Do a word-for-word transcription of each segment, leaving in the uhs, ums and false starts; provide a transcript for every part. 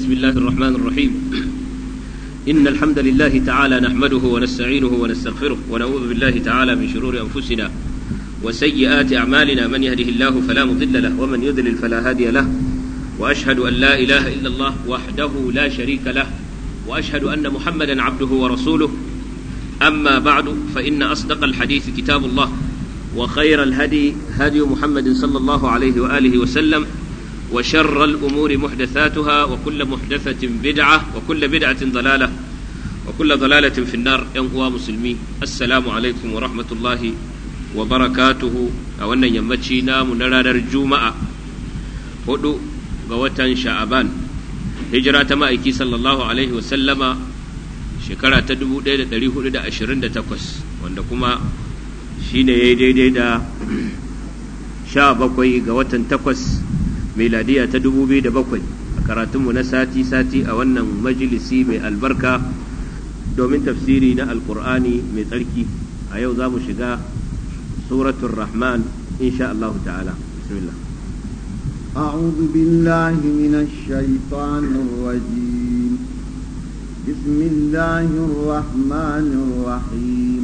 بسم الله الرحمن الرحيم إن الحمد لله تعالى نحمده ونستعينه ونستغفره ونعوذ بالله تعالى من شرور أنفسنا وسيئات أعمالنا من يهده الله فلا مضل له ومن يضلل فلا هادي له وأشهد أن لا إله إلا الله وحده لا شريك له وأشهد أن محمدا عبده ورسوله أما بعد فإن أصدق الحديث كتاب الله وخير الهدي هدي محمد صلى الله عليه وآله وسلم وشر الأمور محدثاتها وكل محدثة بدعة وكل بدعة ضلالة وكل ضلالة في النار. يا مسلمين السلام عليكم ورحمة الله وبركاته. أولا يمتشينا من رادر الجمعة هدو غوة شعبان هجرة مائكي صلى الله عليه وسلم شكرا تدبو ديدا دريه ديدا أشرين دا تقوس واندكما شين يدي ديدا شابكوي غوة تقوس miladiya ta dubu biyu da bakwai a karatunmu na sati-sati a wannan majalisi mai albarka domin tafsiri na alkur'ani mai tsarki. A yau za mu shiga suratul rahman insha Allah ta'ala. bismillah. أعوذ بالله من الشيطان الرجيم. بسم الله الرحمن الرحيم.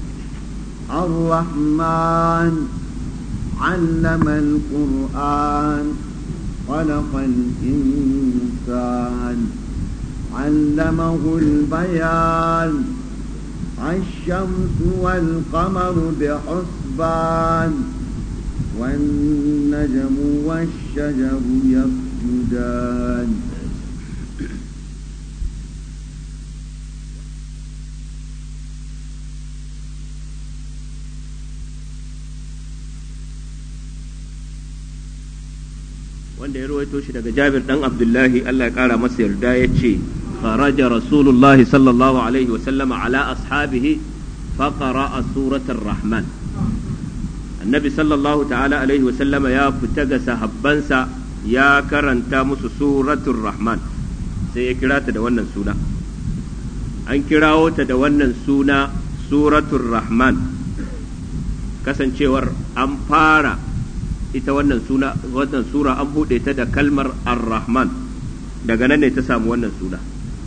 الرحمن علم القرآن خلق الإنسان علمه البيان الشمس والقمر بحسبان والنجم والشجر يسجدان wanda ya rawaito shi daga Jabir dan Abdullahi Allah ya kara masa yarda yace kharaja Rasulullahi sallallahu alaihi wa sallama ala ashabihi fa qara'a suratul Rahman. Annabi sallallahu ta'ala alaihi wa sallama ya fita ga sahabbansa ya karanta musu suratul Rahman sai ya kira ta da wannan suna. An kirawo ta da wannan suna suratul Rahman kasancewar an fara ita wannan suna wannan sura an bude ta da kalmar ar-rahman, daga nan ne ta samu wannan suna.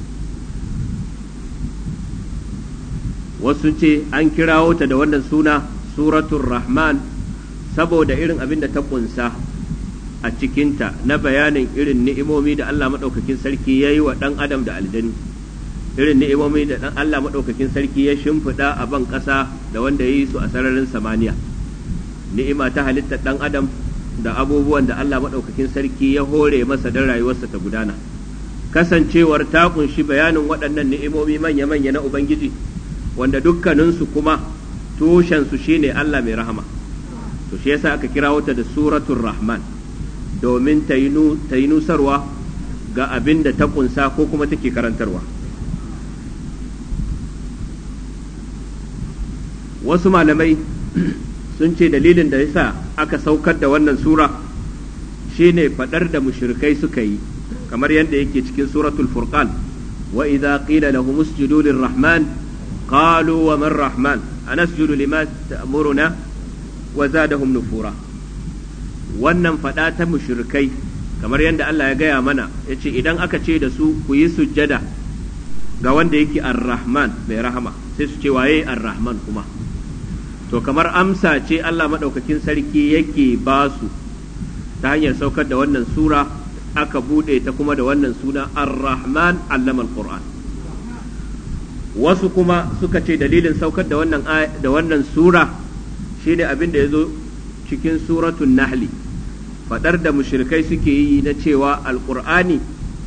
Wasu ce an kirawo ta da wannan suna suratul rahman saboda irin abin da ta kunsa a cikinta na bayanin irin ni'imomi da Allah madaukakin sarki ya yi wa dan adam da aljani, irin ni'imomi da dan Allah madaukakin sarki ya shimfiɗa a ban ƙasa da wanda ya yi su a sararin samaniya, ni'ima ta halittar ɗan adam da abubuwan da Allah maɗaukakin sarki ya hore masa don rayuwarsa ta gudana, kasancewar ta kunshi bayanin waɗannan ni'imomi manya-manya na Ubangiji wanda dukkaninsu kuma tushensu shine Allah mai rahama. To shi yasa aka kira wata da suratul rahman domin ta yi nusarwa ga abin da ta kunsa ko kuma take karantarwa. Wasu malamai sun ce dalilin da yasa aka saukar da wannan sura shine fadar da mushrikai suka yi kamar yadda yake cikin suratul furqan wa idza qila lahum usjudu lirrahman qalu wa man rahman anasjudu lima ta'muruna wa zadahum nufura. Wannan fada ta mushrikai kamar yadda Allah ya gaya mana yace idan aka ce da su ku yi sujjada ga wanda yake ar-rahman mai rahama sai su ce waye ar-rahman kuma, to kamar amsa ce Allah maɗaukakin sarki yake ba su ta hanyar saukar da wannan sura aka buɗe ta kuma da wannan suna ar-rahman allama al-qur'an. Wasu kuma suka ce dalilin saukar da wannan da wannan sura shine abin da yazo cikin suratul nahli, fadar da mushrikai suke yi na cewa al-qur'ani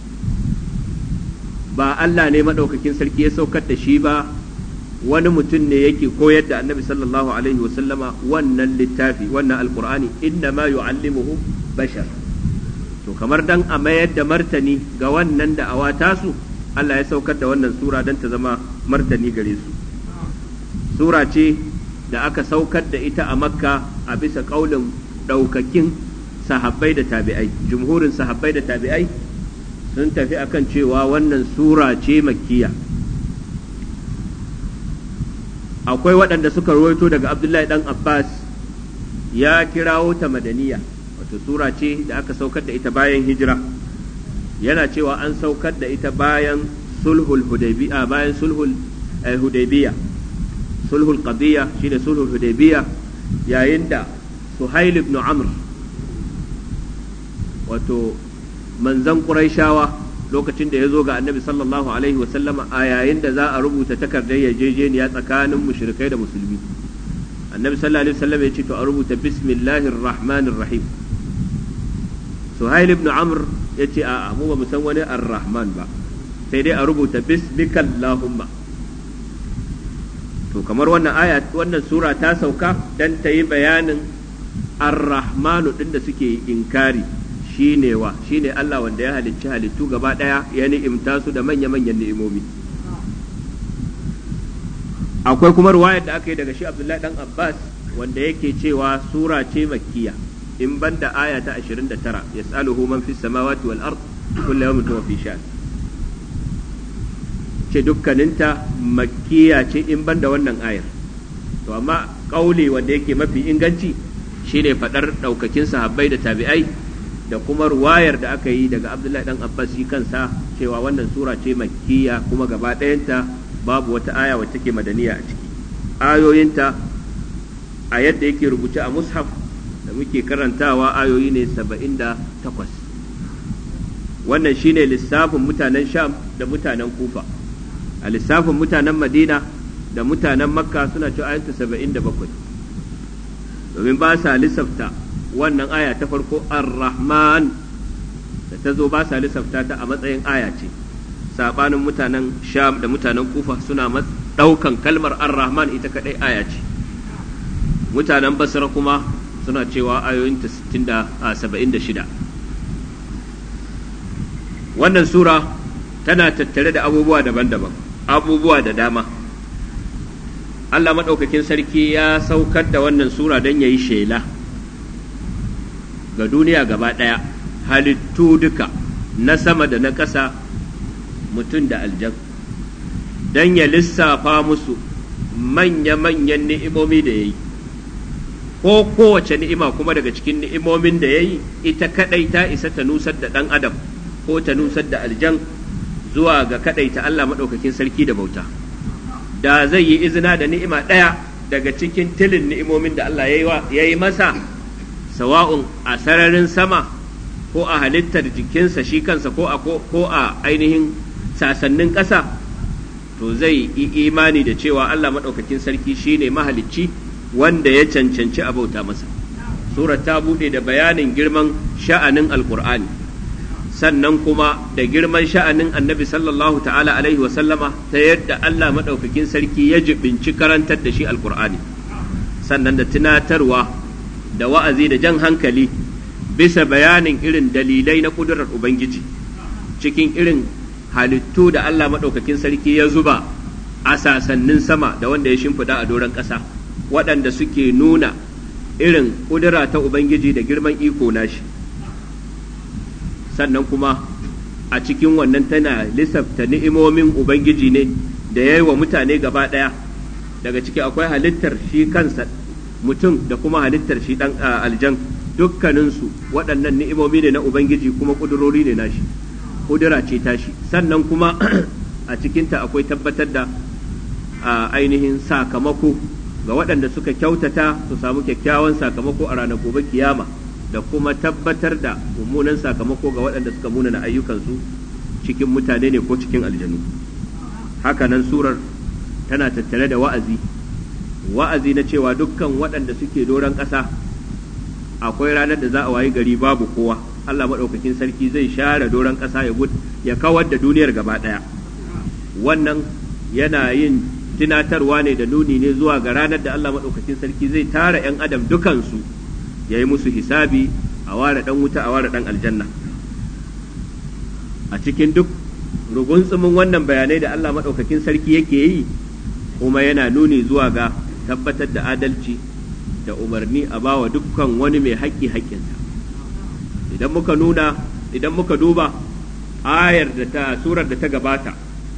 ba Allah ne maɗaukakin sarki ya saukar da shi ba, wani mutum ne yake koyar da annabi sallallahu alaihi wasallama wannan littafi wannan alqur'ani inna ma yu'allimuhu bashar. To kamar dan a mayar da martani ga wannan da awata su Allah ya saukar da wannan sura dan ta zama martani gare su. Sura ce da aka saukar da ita a Makka a bisa kaulin daukakin sahabbai da tabi'ai, jumhurin sahabbai da tabi'ai sun tafi akan cewa wannan sura ce makkiya. Akwai waɗanda suka rawaito daga Abdullahi ɗan Abbas ya kirawo ta madaniya, wato sura ce da aka saukar da ita bayan hijira, yana cewa an saukar da ita bayan sulhul hudaybiya bayan sulhul hudaybiya sulhul qadiyya shine sulhul hudaybiya yayin da Suhail ibn Amr wato manzan Qurayshawa lokacin da ya zo ga Annabi sallallahu alaihi wa sallama a yayin da za a rubuta takardar yarjejeniya tsakanin mushrikai da musulmi Annabi sallallahu alaihi wa sallam ya ce to a rubuta bismillahir rahmanir rahim Suhail ibn Amr ya ce a'a mu ba mu san wani ar-rahman ba sai dai a rubuta bismikallahumma to kamar wannan aya wannan sura ta sauka dan ta yi bayanin ar-rahmanu din da suke inkari shine wa shine Allah wanda ya halicci halittu gaba daya ya ni'imta su da manya-manyan ni'imomi akwai kuma ruwayar da aka yi daga shi Abdullahi dan Abbas wanda yake cewa sura ce makkiya in banda aya ta ashirin da tara yas'aluhu man fis samawati wal ard kullu yawmin huwa fi sha'n ce dukkaninta makkiya ce in banda wannan ayar to amma kauli wanda yake mafi inganci shine fadar daukakin sahabbai da tabi'ai da kuma ruwayar da aka yi daga Abdullahi dan Abbas shi kansa cewa wannan sura ce makkiya kuma gaba ɗayanta babu wata aya wacce take madaniya a ciki ayoyinta a yadda yake rubuce a mushaf da muke karantawa ayoyi ne saba'in da takwas wannan shine lissafin mutanen Sham da mutanen Kufa a lissafin mutanen Madina da mutanen Makka suna cewa ayatu saba'in da bakwai domin ba sa lissafta wannan aya ta farko ar-Rahman da ta zo ba sa lissafta ta a matsayin aya ce sabanin mutanen Sham da mutanen Kufa suna daukan kalmar ar-Rahman ita kadai aya ce mutanen Basra kuma suna cewa ayoyin ta saba'in da shida wannan sura tana tattare da abubuwa daban-daban abubuwa da dama Allah maɗaukakin sarki ya saukar da wannan sura don ya yi shela ga duniya gaba ɗaya halittu duka na sama da na ƙasa mutum da aljan don ya lissafa musu manya-manyan ni'imomi da ya yi ko kowace ni'ima kuma daga cikin ni'imomin da ya yi ita kaɗai ta isa ta nusar da ɗan adam ko ta nusar da aljan zuwa ga kaɗai ta Allah maɗaukakin sarki da bauta da zai yi izina da ni'ima ɗaya daga cikin tilin ni'imomin da Allah ya yi masa sawa'un a sararin sama ko a halittar jikinsa shi kansa ko a ko a ainihin sasannin ƙasa to zai yi imani da cewa Allah maɗaukakin sarki shine mahalicci wanda ya cancanci a bauta masa surar ta buɗe da bayanin girman sha'anin alƙur'ani sannan kuma da girman sha'anin annabi sallallahu ta'ala alaihi wasallama ta yadda Allah maɗaukakin sarki ya jibinci karantar da shi alƙur'ani sannan da tunatarwa da wa'azi da jan hankali bisa bayanin irin dalilai na ƙudurar Ubangiji cikin irin halittu da Allah maɗaukakin sarki ya zuba a sasannin sama da wanda ya shimfiɗa a doron ƙasa waɗanda suke nuna irin ƙudura ta Ubangiji da girman iko nashi sannan kuma a cikin wannan tana lissafta ni'imomin Ubangiji ne da ya yi wa mutane gaba ɗaya daga ciki akwai halittar shi kansa mutum da kuma halittar shi ɗan aljan dukkaninsu waɗannan ni'imomi ne na Ubangiji kuma ƙudurori ne nashi ƙudura ce tashi sannan kuma a cikinta akwai tabbatar da ainihin sakamako ga waɗanda suka kyautata su samu kyakkyawan sakamako a ranar gobe kiyama da kuma tabbatar da mummunan sakamako ga waɗanda suka munana ayyukansu cikin mutane ne ko cikin aljanu hakanan surar tana tattare da wa'azi wa'azi na cewa dukkan waɗanda suke doron ƙasa akwai ranar da za a wayi gari babu kowa Allah maɗaukakin sarki zai share doron ƙasa ya gud ya kawar da duniyar gaba ɗaya wannan yana yin tunatarwa ne da nuni ne zuwa ga ranar da Allah maɗaukakin sarki zai tara 'yan adam dukansu ya yi musu hisabi a ware ɗan wuta a ware ɗan aljanna a cikin duk rugunsumin wannan bayanai da Allah maɗaukakin sarki yake yi kuma yana nuni zuwa ga tabbatar da adalci da umarni a bawa dukkan wani mai haƙƙi haƙƙinsa idan muka nuna idan muka duba ayar da ta surar da ta gabata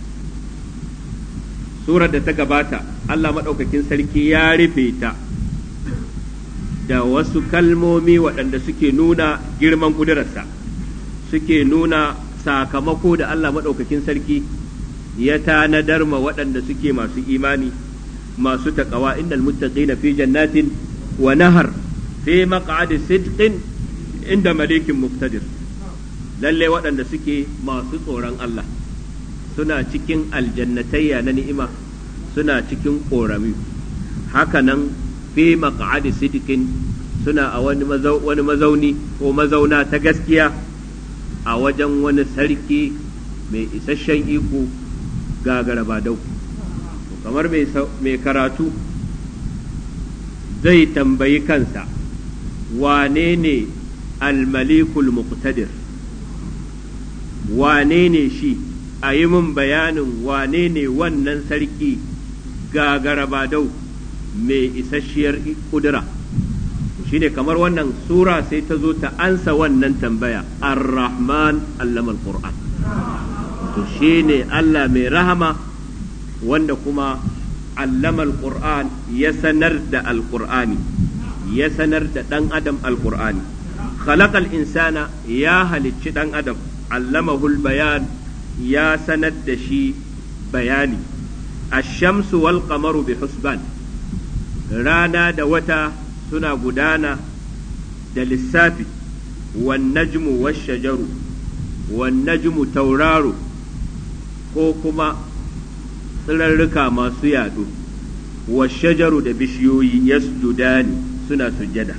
surar da ta gabata Allah maɗaukakin sarki ya rufe ta da wasu kalmomi waɗanda suke nuna girman ƙudurarsa suke nuna sakamako da Allah maɗaukakin sarki ya tanadar ma waɗanda suke masu imani masu taƙawa innal muttaqina fi jannatin wa nahar fi maq'adi sidqin inda malikin muqtadir lalle waɗanda suke masu tsoron Allah suna cikin aljannatayya na ni'ima suna cikin ƙorami hakanan fi maq'adi sidqin suna a wani mazauni ko mazauna ta gaskiya a wajen wani sarki mai isasshen iko gagara badau kamar mai karatu zai tambayi kansa wane ne almalikul muqtadir wane ne shi a yi min bayanin wane ne wannan sarki gagara badau mai isasshiyar kudura shine kamar wannan sura sai ta zo ta ansa wannan tambaya ar-rahman allama al-qur'an to shine Allah mai rahama wanda kuma allama al-qur'an ya sanar da al-qur'ani ya sanar da dan adam al-qur'ani khalaqal insana ya halicci dan adam allamahu al-bayan ya sanar da shi bayani ash-shamsu wal qamaru bi husban rana da wata suna gudana da lissafi wan najmu wash shajaru wan najmu tauraro ko kuma tsirarruka masu yado wash shajaru da bishiyoyi yasjudani suna sujjada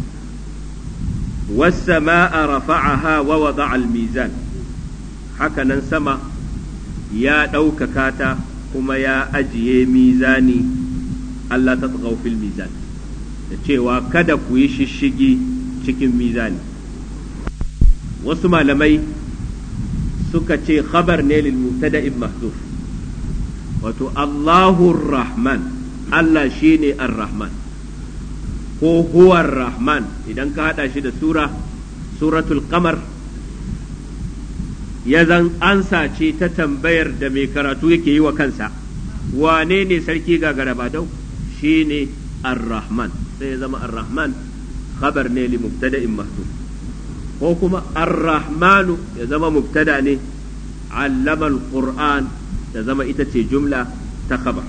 was samaa rafa'aha wa wada'a al mizan hakanan sama ya ɗaukaka ta kuma ya ajiye mizani Allah ta tsagaw fil mizan da cewa kada ku yi shishigi cikin mizani wasu malamai suka ce khabar ne lil mubtada'in mahdhuf wato Allahu rahman Allah shine ar-rahman ko huwa ar-rahman idan ka hada shi da sura suratul qamar ya zan ansa ce ta tambayar da mai karatu yake yi wa kansa wane ne sarki gagara badau shine ar-rahman sai ya zama ar-rahman khabar ne li mubtada'in mahdhuf ko kuma ar-rahmanu ya zama mubtada ne allama al-qur'an ya zama ita ce jumla ta khabar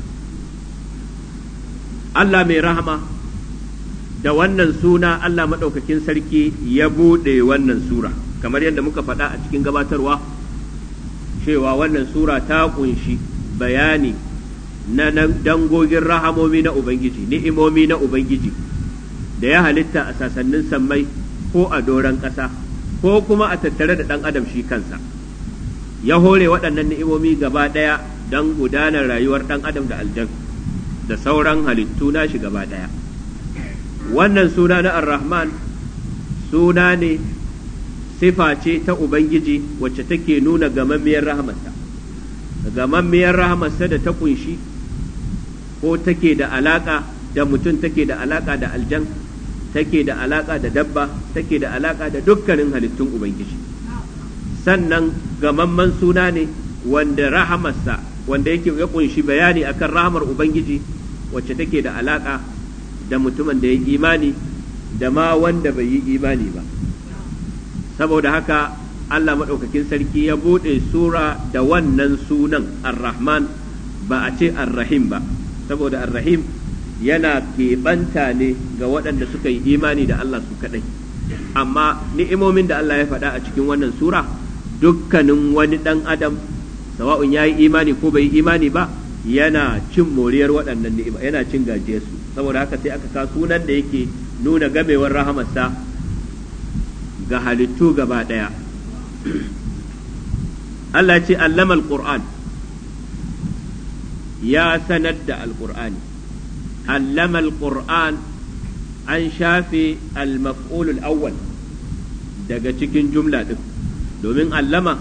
Allah mai rahama da wannan suna Allah madaukakin sarki ya bude wannan sura kamar yadda muka faɗa a cikin gabatarwa cewa wannan sura ta kunshi bayani na dangogin rahamomi na Ubangiji, ni'imomi na Ubangiji, da ya halitta a sasannin sammai ko a doron ƙasa, ko kuma a tattare da ɗan adam shi kansa. Ya hore waɗannan ni'imomi gaba ɗaya don gudanar rayuwar ɗan adam da aljan, da sauran halittu na shi gaba ɗaya. Wannan suna na Ar-Rahman suna ne sifa ce ta Ubangiji wacce take nuna gamammiyar rahamarsa. Gamammiyar rahamarsa da ta kunshi ko take da alaka da mutum take da alaka da aljan take da alaka da dabba take da alaka da dukkanin halittun ubangiji sannan gamamman suna ne wanda rahamarsa wanda yake ya kunshi bayani akan rahamar ubangiji wacce take da alaka da mutumin da ya yi imani da ma wanda bai yi imani ba saboda haka Allah maɗaukakin sarki ya buɗe sura da wannan sunan ar-Rahman ba a ce ar-Rahim ba saboda ar-Rahim yana keɓanta ne ga waɗanda suka yi imani da Allah su kaɗai amma ni'imomin da Allah ya faɗa a cikin wannan sura dukkanin wani ɗan adam sawa'un ya yi imani ko bai yi imani ba yana cin moriyar waɗannan ni'ima yana cin gajiyarsu saboda haka sai aka ka sunan da yake nuna gamewar rahamarsa ga halittu gaba ɗaya Allah ce allama al-Qur'an ya sanar da al-Qur'ani allama al-Qur'an an shafe al-maf'ul al-awwal daga cikin jumla din domin allama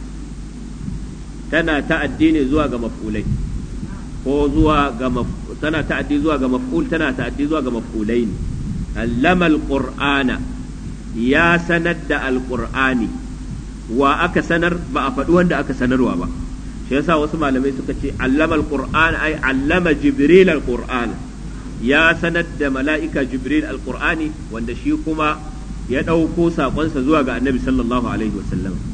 tana ta'addi ne zuwa ga maf'ulai ko zuwa ga tana ta'addi zuwa ga maf'ul tana ta'addi zuwa ga maf'ulai ne allama al-Qur'ana ya sanar da al-Qur'ani wa aka sanar ba a faɗi wanda aka sanarwa ba shi yasa wasu malamai suka ce allama alquran ay allama jibril alquran ya sanar da mala'ika jibril alqurani wanda shi kuma ya ɗauko sakonsa zuwa ga annabi sallallahu alaihi wasallam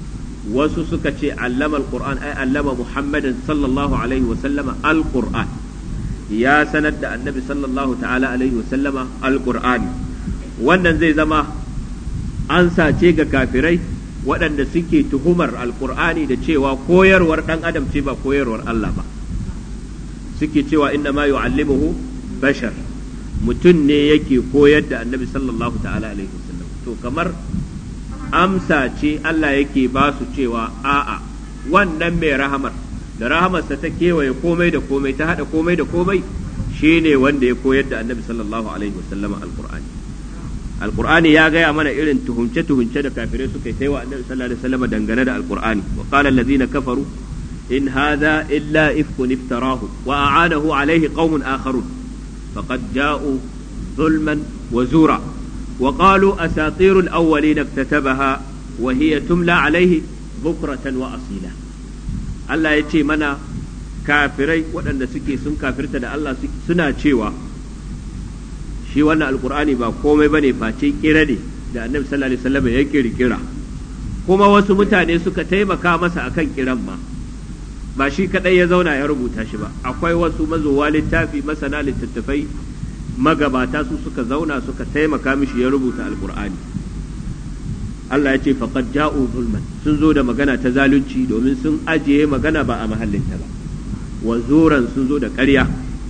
wasu suka ce allama alquran ai allama muhammadin sallallahu alaihi wa sallama alquran ya sanar da annabi sallallahu ta'ala alaihi wa sallama alqur'ani wannan zai zama ansa ce ga kafirai waɗanda suke tuhumar alqur'ani da cewa koyarwar dan adam ce ba koyarwar Allah ba suke cewa inna ma yu'allimuhu bashar mutum ne yake koyar da annabi sallallahu ta'ala alaihi wa sallam to kamar amsa ce Allah yake ba su cewa a'a wannan mai rahamar da rahamarsa ta kewaye komai da komai ta hada komai da komai shine wanda ya koyar da annabi sallallahu alaihi wasallam alqur'ani alqur'ani ya gaya mana irin tuhumce tuhumce da kafirai suka yi wa annabi sallallahu alaihi wasallam dangane da alqur'ani wa qala allazina kafaru in hadha illa ifkun iftarahu wa a'anahu alaihi qaumun akharun faqad ja'u zulman wa zura وقالوا أساطير الأولين اكتتبها وهي تملى عليه بكرة وأصيلا الله يتي منا كافري وأن سكي سن كافرت دا الله سنا تشيوا شي وانا القرآن با komai bane face kira ne da annabi sallallahu alaihi wasallam ya kirkira kuma wasu mutane suka taimaka masa akan kiran ma ba shi kadai ya zauna ya rubuta shi ba akwai wasu mazowa littafi masana littattafai magabata su suka zauna suka taimaka mishi ya rubuta alkur'ani Allah ya ce faqad ja'u zulman sun zo da magana ta zalunci domin sun ajiye magana ba a mahallinta ba wa zuran sun zo da ƙarya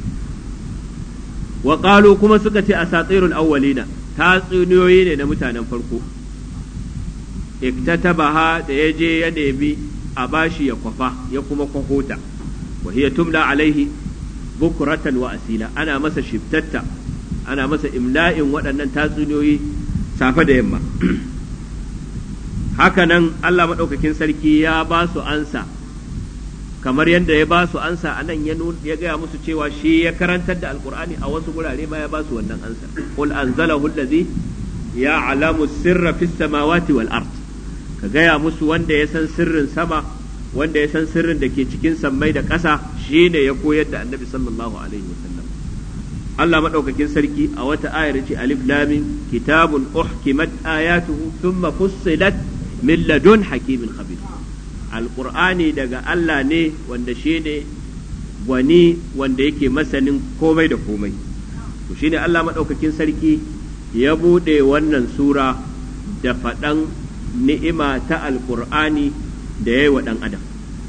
wa qalu kuma suka ce asatirul awwalina tatsuniyoyi ne na mutanen farko iktatabaha da ya je ya nemi a bashi ya kwafa ya kuma kwahota wa hiya tumla alaihi bukuratan wa asila ana masa shiftatta ana masa imla'in waɗannan tatsuniyoyi safe da yamma haka nan Allah maɗaukakin sarki ya ba su ansa kamar yadda ya ba su ansa a nan ya gaya musu cewa shi ya karantar da alkur'ani a wasu gurare ma ya ba su wannan ansa qul anzalahu allazi ya'lamu sirra fis samawati wal ard ka gaya musu wanda ya san sirrin sama wanda ya san sirrin da ke cikin sammai da ƙasa shi ne ya koyar da annabi sallallahu alaihi wasallam Allah maɗaukakin sarki a wata ayar ce alif lam kitabun uhkimat ayatuhu thumma fussilat min ladun hakimin khabir alqur'ani daga Allah ne wanda shi ne gwani wanda yake masanin komai da komai to shine Allah maɗaukakin sarki ya bude wannan sura da faɗan ni'ima ta alqur'ani da ya yi wa ɗan adam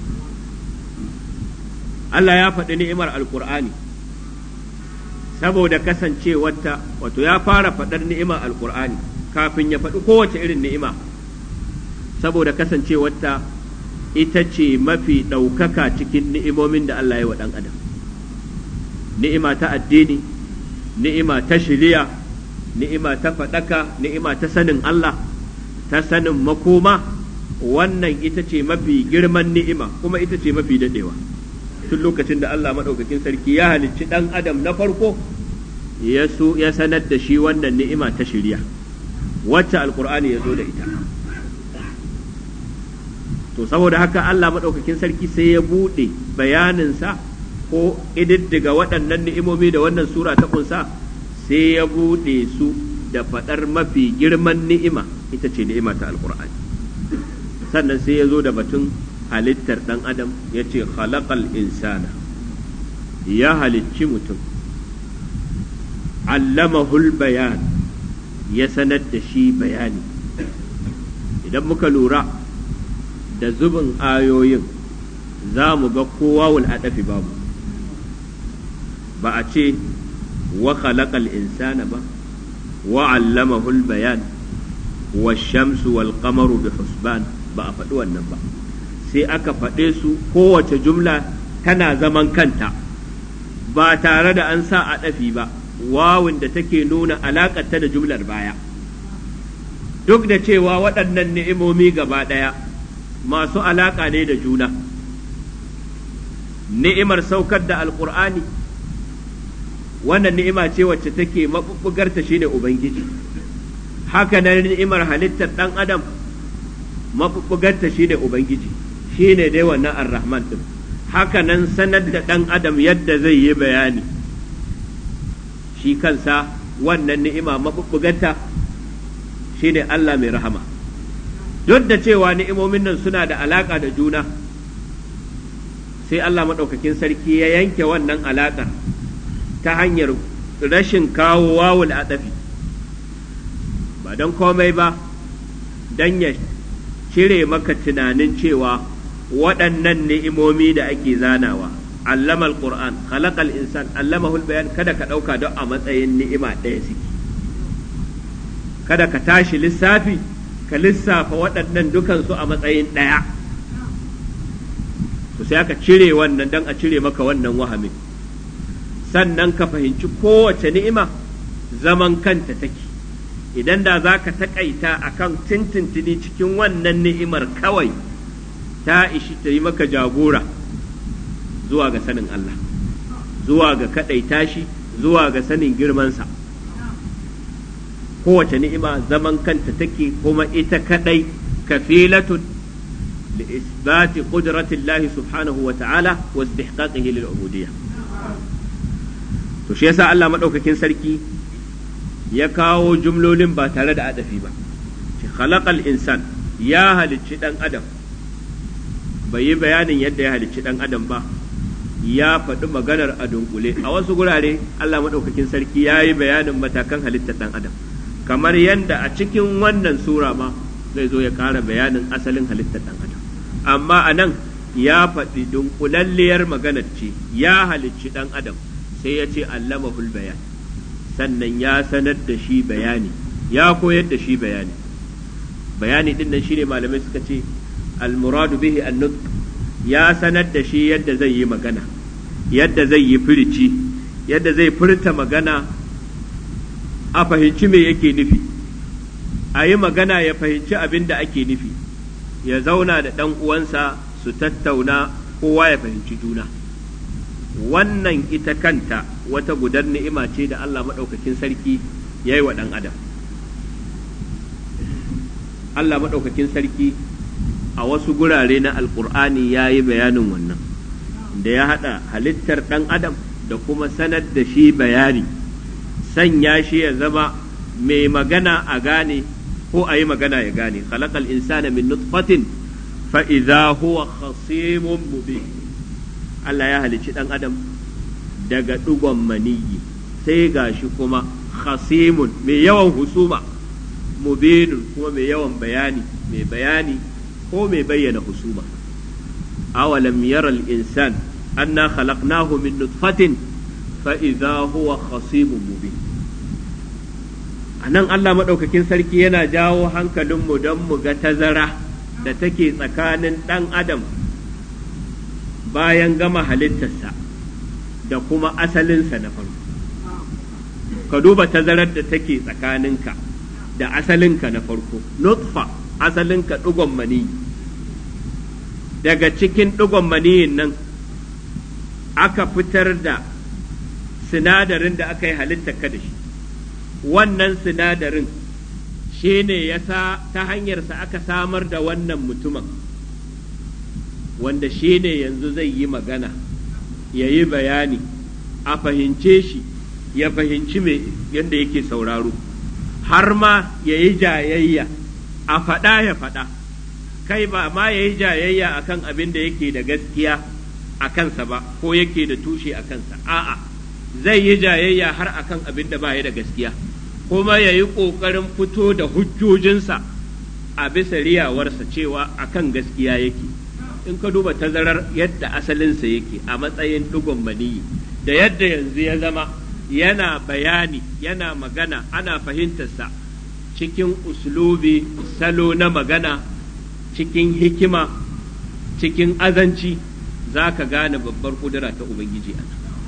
Allah ya faɗi ni'imar alkur'ani saboda kasancewarta wato ya fara faɗar ni'imar alkur'ani kafin ya faɗi kowace irin ni'ima saboda kasancewarta ita ce mafi ɗaukaka cikin ni'imomin da Allah ya yi wa ɗan adam ni'ima ta addini ni'ima ta shiriya ni'ima ta faɗaka ni'ima ta sanin Allah ta sanin makoma wannan ita ce mafi girman ni'ima kuma ita ce mafi dadewa tun lokacin da Allah maɗaukakin sarki ya halicci ɗan adam na farko ya so ya sanar da shi wannan ni'ima ta shirya wacce alkur'ani ya zo da ita to saboda haka Allah maɗaukakin sarki sai ya buɗe bayaninsa ko ƙididdiga waɗannan ni'imomi da wannan sura ta kunsa sai ya buɗe su da faɗar mafi girman ni'ima ita ce ni'ima ta alkur'ani sannan sai ya zo da batun halittar ɗan adam ya ce khalaqal insana ya halicci mutum allamahul bayan ya sanar da shi bayani idan muka lura da zubin ayoyin za mu ga kowa wul adafi babu ba a ce wa khalaqal insana ba wa allamahul bayan wa shamsu wal qamaru bi husban ba a faɗi wannan ba sai aka faɗe su kowace jumla tana zaman kanta ba tare da an sa a ɗafi ba wawun da take nuna alaƙarta da jumlar baya duk da cewa waɗannan ni'imomi gaba ɗaya masu alaƙa ne da juna ni'imar saukar da alƙur'ani wannan ni'ima ce wacce take maɓuɓɓugarta shine ubangiji haka nan ni'imar halittar ɗan adam maɓuɓɓugarta shine ubangiji shine dai wannan ar-rahman din haka nan sanar da ɗan adam yadda zai yi bayani shi kansa wannan ni'ima maɓuɓɓugarta shine Allah mai rahama duk da cewa ni'imomin nan suna da alaka da juna sai Allah maɗaukakin sarki ya yanke wannan alaƙar ta hanyar rashin kawo wawul adafi ba don komai ba don ya cire maka tunanin cewa waɗannan ni'imomi da ake zanawa allama alquran khalaqal insan allamahu albayan kada ka ɗauka don a matsayin ni'ima ɗaya suke kada ka tashi lissafi ka lissafa waɗannan dukansu a matsayin ɗaya to sai aka cire wannan don a cire maka wannan wahamin sannan ka fahimci kowace ni'ima zaman kanta take idan da za ka taƙaita a kan tintintini cikin wannan ni'imar kawai ta ishi ta yi maka jagora zuwa ga sanin Allah zuwa ga kaɗaita shi zuwa ga sanin girmansa kowace ni'ima zaman kanta take kuma ita kaɗai kafilatun li isbati qudratillahi subhanahu wa ta'ala wa istihqaqihi lil ubudiyya to shi yasa Allah madaukakin sarki ya kawo jumlolin ba tare da adafi ba shi khalaqal insan ya halicci dan adam bai yi bayanin yadda ya halicci dan adam ba ya faɗi maganar a dunkule a wasu gurare Allah madaukakin sarki ya yi bayanin matakan halittar dan adam kamar yadda a cikin wannan sura ma zai zo ya ƙara bayanin asalin halittar dan adam amma a nan ya faɗi dunkulalliyar maganar ce ya halicci dan adam sai ya ce allamahul bayan sannan ya sanar da shi bayani ya koyar da shi bayani bayani din nan shine malamai suka ce almuradu bihi an-nutq ya sanar da shi yadda zai yi magana yadda zai yi firici yadda zai furta magana a fahimci me yake nufi a yi magana ya fahimci abin da ake nufi ya zauna da ɗan uwansa su tattauna kowa ya fahimci juna wannan ita kanta wata gudar ni'ima ce da Allah maɗaukakin sarki ya yi wa ɗan adam Allah maɗaukakin sarki a wasu gurare na alƙur'ani ya yi bayanin wannan da ya haɗa halittar ɗan adam da kuma sanar da shi bayani sanya shi ya zama mai magana a gane ko a yi magana ya gane khalaqal insana min nutfatin fa idza huwa khasimun mubin Allah ya halicci ɗan adam daga ɗigon maniyi sai gashi kuma khasimun mai yawan husuma mubinun kuma mai yawan bayani mai bayani ko mai bayyana husuma awalam yara al-insan anna khalaqnahu min nutfatin fa idza huwa khasimun mubin anan Allah madaukakin sarki yana jawo hankalinmu don mu ga tazara da take tsakanin ɗan adam bayan gama halittarsa da kuma asalinsa na farko ka duba tazarar da take tsakaninka da asalinka na farko nutfa asalinka ɗigon maniyi daga cikin ɗigon maniyin nan aka fitar da sinadarin da aka yi halittarka da shi wannan sinadarin shi ne ya sa ta hanyarsa aka samar da wannan mutumin wanda shi ne yanzu zai yi magana ya yi bayani a fahimce shi ya fahimci me yadda yake sauraro har ma ya yi jayayya a faɗa ya faɗa kai ba ma ya yi jayayya akan abin da yake da gaskiya a kansa ba ko yake da tushe a kansa a'a zai yi jayayya har akan abin da ba ya da gaskiya kuma ya yi ƙoƙarin fito da hujjojinsa a bisa riyawarsa cewa akan gaskiya yake in ka duba tazarar yadda asalinsa yake a matsayin ɗigon maniyi da yadda yanzu ya zama yana bayani yana magana ana fahimtarsa cikin uslubi salo na magana cikin hikima cikin azanci za ka gane babbar kudura ta Ubangiji a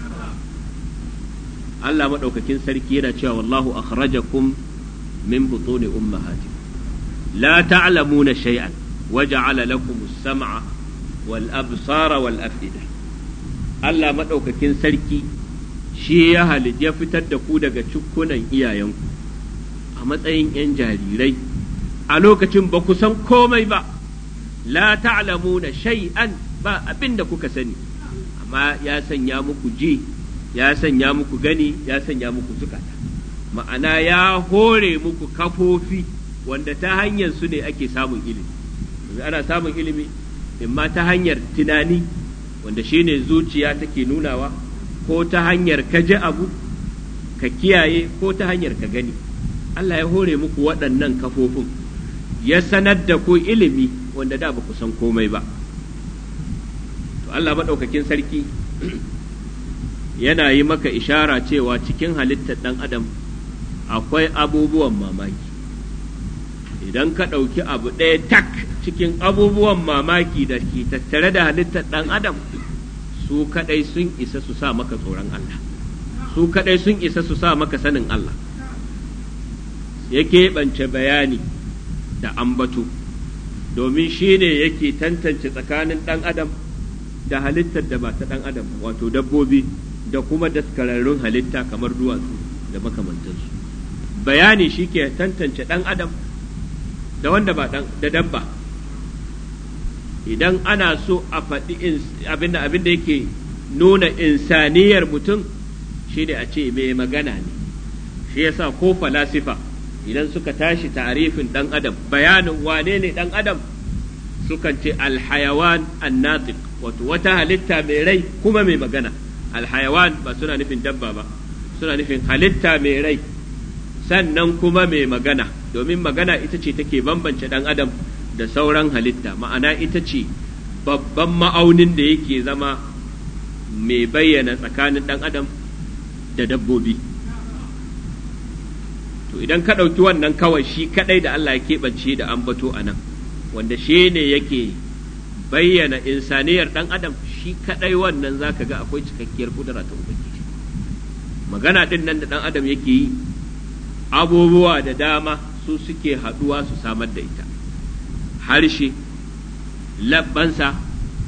Allah maɗaukakin sarki yana cewa wallahu akhrajakum min butuni ummahatikum la ta'lamuna shay'an waja'ala lakum as-sam'a wal absara wal af'ida Allah maɗaukakin sarki shi ya halit ya fitar da ku daga cukkunan iyayenku a matsayin ‘yan jarirai a lokacin ba ku san komai ba la ta'lamuna shay'an ba abin da kuka sani amma ya sanya muku ji ya sanya muku gani ya sanya muku zukata ma'ana ya hore muku kafofi wanda ta hanyar su ne ake samun ilimi. Ana samun ilimi imma ta hanyar tunani wanda shine zuciya take nunawa, ko ta hanyar ka ji abu ka kiyaye, ko ta hanyar ka gani. Allah ya hore muku waɗannan kafofin, ya sanar da ku ilimi wanda da ba ku san komai ba. To Allah maɗaukakin sarki yana yi maka ishara cewa cikin halittar ɗan adam akwai abubuwan mamaki. Idan ka ɗauki abu ɗaya tak cikin abubuwan mamaki da ke tattare da halittar ɗan adam, su kaɗai sun isa su sa maka tsoron Allah, su kaɗai sun isa su sa maka sanin Allah. Ya keɓance bayani da ambato, domin shi ne yake tantance tsakanin ɗan adam da halittar da ba ta ɗan adam, wato dabbobi da kuma daskararrun halitta kamar duwatsu da makamantansu. Bayani shi ke tantance ɗan adam da wanda ba ɗan da dabba. Idan ana so a faɗi abin da abin da yake nuna insaniyar mutum, shi ne a ce mai magana ne. Shi yasa ko falasifa idan suka tashi ta'arifin ɗan adam, bayanin wane ne ɗan adam, sukan ce alhayawan annatiq, wato wata halitta mai rai kuma mai magana. Alhayawan ba suna nufin dabba ba, suna nufin halitta mai rai sannan kuma mai magana, domin magana ita ce take bambance ɗan adam da sauran halitta. Ma'ana ita ce babban ma'aunin da yake zama mai bayyana tsakanin ɗan adam da dabbobi. To idan ka ɗauki wannan kawai shi kaɗai da Allah ya keɓance da ambato a nan, wanda shi ne yake bayyana insaniyar ɗan adam, shi kaɗai wannan za ka ga akwai cikakkiyar kudura ta Ubangiji. Magana ɗin nan da ɗan adam yake yi, abubuwa da dama su suke haɗuwa su samar da ita. Harshe, labbansa,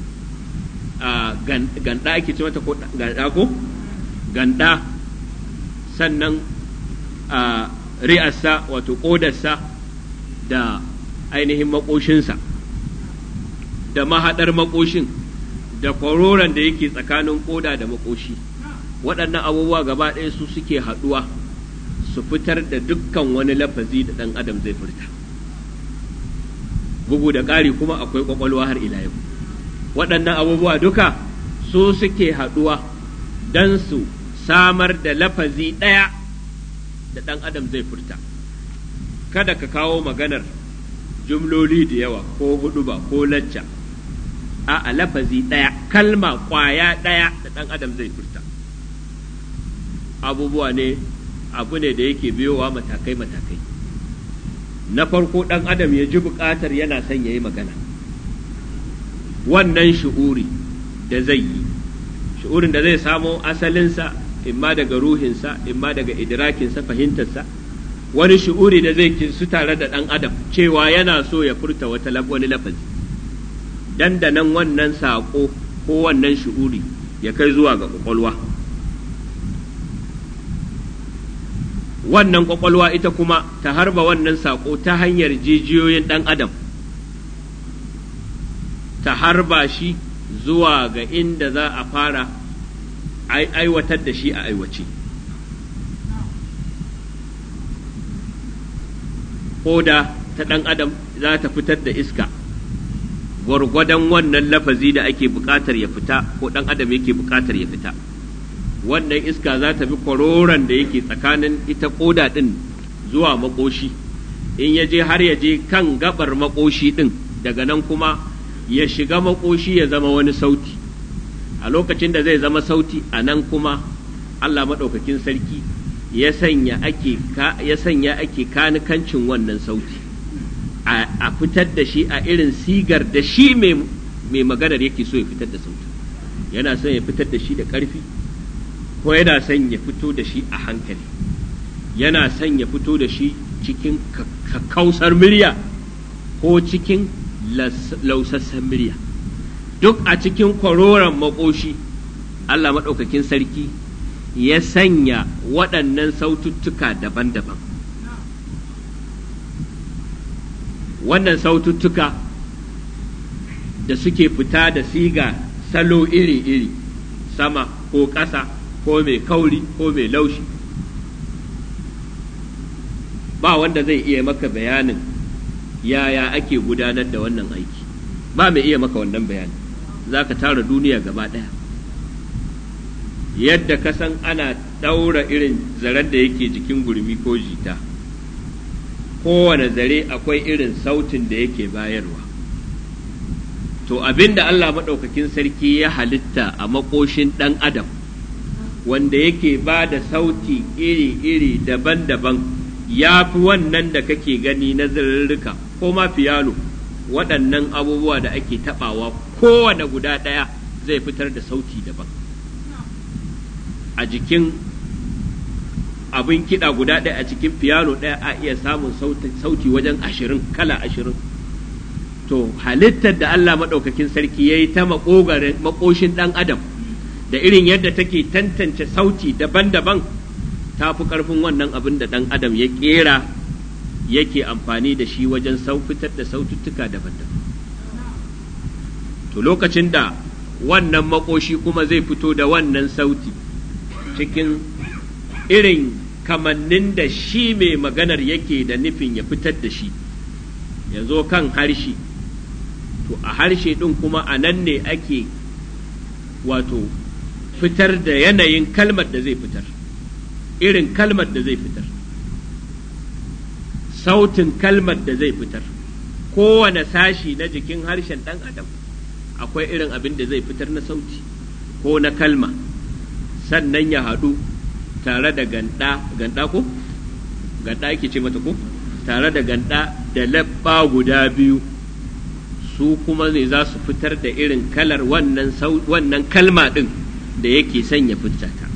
ganda ake ce mata ko ganda ko? Ganda, sannan ri'arsa wato ƙodarsa da ainihin maƙoshinsa, da mahaɗar maƙoshin, da kwaroron da yake tsakanin ƙoda da maƙoshi. Waɗannan abubuwa gaba ɗaya su suke haɗuwa su fitar da dukkan wani lafazi da ɗan adam zai furta. Bugu da ƙari kuma akwai ƙwaƙwalwa har ila yau. Waɗannan abubuwa duka su suke haɗuwa don su samar da lafazi ɗaya da ɗan adam zai furta. Kada ka kawo maganar jumloli da yawa ko huɗuba ko lacca, a lafazi ɗaya, kalma ƙwaya ɗaya da ɗan adam zai furta. Abubuwa ne, abu ne da yake biyowa matakai-matakai. Na farko ɗan adam ya ji buƙatar yana son ya yi magana. Wannan shu'uri da zai yi, shu'urin da zai samo asalinsa imma daga ruhinsa, imma daga idrakinsa, fahimtarsa, wani shu'uri da zai kinsu tare da ɗan adam cewa yana so ya furta wata wani lafazi. Dandanan wannan saƙo ko wannan shu'uri ya kai zuwa ga ƙwaƙwalwa. Wannan ƙwaƙwalwa ita kuma ta harba wannan saƙo ta hanyar jijiyoyin ɗan adam, ta harba shi zuwa ga inda za a fara aiwatar da shi a aiwace. Koda ta ɗan adam za ta fitar da iska gwargwadon wannan lafazi da ake buƙatar ya fita ko ɗan adam yake buƙatar ya fita. Wannan iska za ta bi kwaroron da yake tsakanin ita koda ɗin zuwa makoshi, in ya je har ya je kan gabar makoshi ɗin, daga nan kuma ya shiga makoshi ya zama wani sauti. A lokacin da zai zama sauti, a nan kuma Allah maɗaukakin sarki ya sanya ake ya sanya ake kanikancin wannan sauti, a fitar da shi a irin sigar da shi mai maganar yake so ya fitar da sauti. Yana son ya fitar da shi da ƙarfi, ko yana son ya fito da shi a hankali, yana son ya fito da shi cikin kakkausar murya ko cikin lausassan murya, duk a cikin kwaroron makoshi Allah maɗaukakin sarki ya sanya waɗannan saututtuka daban-daban. Wannan saututtuka da suke fita da siga salo iri-iri, sama ko ƙasa ko mai kauri ko mai laushi, ba wanda zai iya maka bayanin yaya ake gudanar da wannan aiki ba mai iya maka wannan bayani za ka tara duniya gaba ɗaya yadda ka san ana ɗaura irin zaren da yake jikin gurmi ko jita kowane zare akwai irin sautin da yake bayarwa to abin da Allah maɗaukakin sarki ya halitta a makoshin ɗan adam wanda yake ba da sauti iri-iri daban-daban ya fi wannan da kake gani na zirrika ko ma fiyano waɗannan abubuwa da ake taɓawa kowane guda ɗaya zai fitar da sauti daban a jikin abin kiɗa guda ɗaya a cikin fiyano ɗaya a iya samun sauti wajen ashirin kala ashirin to halittar da Allah maɗaukakin sarki ya yi ta makoshin ɗan adam da irin yadda take tantance sauti daban-daban ta fi ƙarfin wannan abin da ɗan adam ya ƙera yake amfani da shi wajen fitar da saututtuka daban-daban to lokacin da wannan makoshi kuma zai fito da wannan sauti cikin irin kamannin da shi mai maganar yake da nufin ya fitar da shi ya zo kan harshe to a harshe ɗin kuma a nan ne ake wato fitar da yanayin kalmar da zai fitar irin kalmar da zai fitar sautin kalmar da zai fitar kowane sashi na jikin harshen ɗan adam akwai irin abin da zai fitar na sauti ko na kalma sannan ya haɗu tare da ganda ganda ko ganda ake ce mata ko tare da ganda da labba guda biyu su kuma ne za su fitar da irin kalar wannan wannan kalma din da yake son ya fitar ta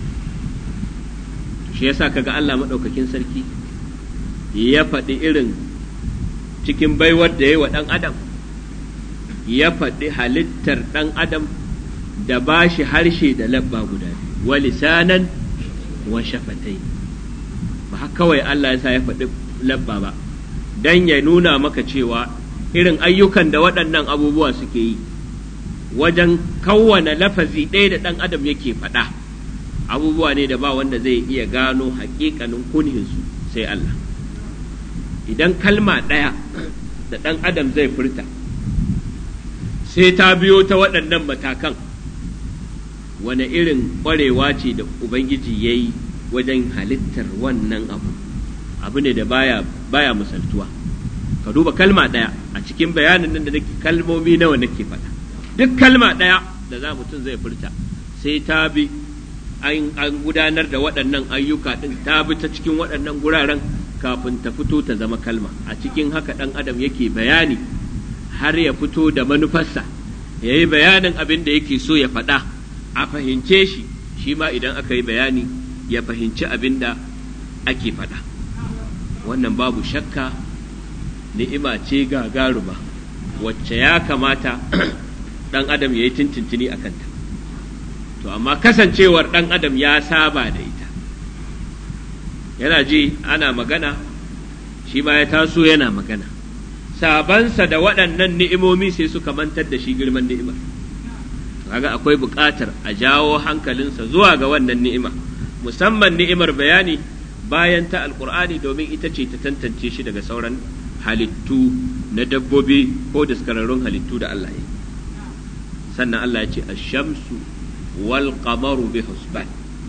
shi yasa kaga Allah madaukakin sarki ya faɗi irin cikin baiwar da yayi wa ɗan adam ya faɗi halittar ɗan adam da bashi harshe da labba guda biyu wa lisanan wa shafatai ba kawai Allah ya sa ya faɗi labba ba dan ya nuna maka cewa irin ayyukan da waɗannan abubuwa suke yi wajen kawwana lafazi ɗaya da ɗan adam yake faɗa abubuwa ne da ba wanda zai iya gano haƙiƙanin kunhinsu sai Allah idan kalma ɗaya da ɗan adam zai furta sai ta biyo ta waɗannan matakan wane irin ƙwarewa ce da Ubangiji ya yi wajen halittar wannan abu abu ne da baya baya misaltuwa ka duba kalma ɗaya a cikin bayanin nan da nake kalmomi nawa nake faɗa duk kalma ɗaya da za mutum zai furta sai ta bi an gudanar da waɗannan ayyuka ɗin ta bi ta cikin waɗannan guraren kafin ta fito ta zama kalma a cikin haka ɗan adam yake bayani har ya fito da manufarsa ya yi bayanin abin da yake so ya faɗa a fahimce shi shi ma idan aka yi bayani ya fahimci abin da ake faɗa wannan babu shakka ni'ima ce gagaruma wacce ya kamata ɗan adam ya yi tintintini a kanta to amma kasancewar ɗan adam ya saba da ita yana ji ana magana shi ma ya taso yana magana sabansa da waɗannan ni'imomi sai suka mantar da shi girman ni'imar kaga akwai buƙatar a jawo hankalinsa zuwa ga wannan ni'ima musamman ni'imar bayani bayan ta alƙur'ani domin ita ce ta tantance shi daga sauran halittu na dabbobi ko daskararrun halittu da Allah ya yi sannan Allah ya ce ash-shamsu wal qamaru bi husban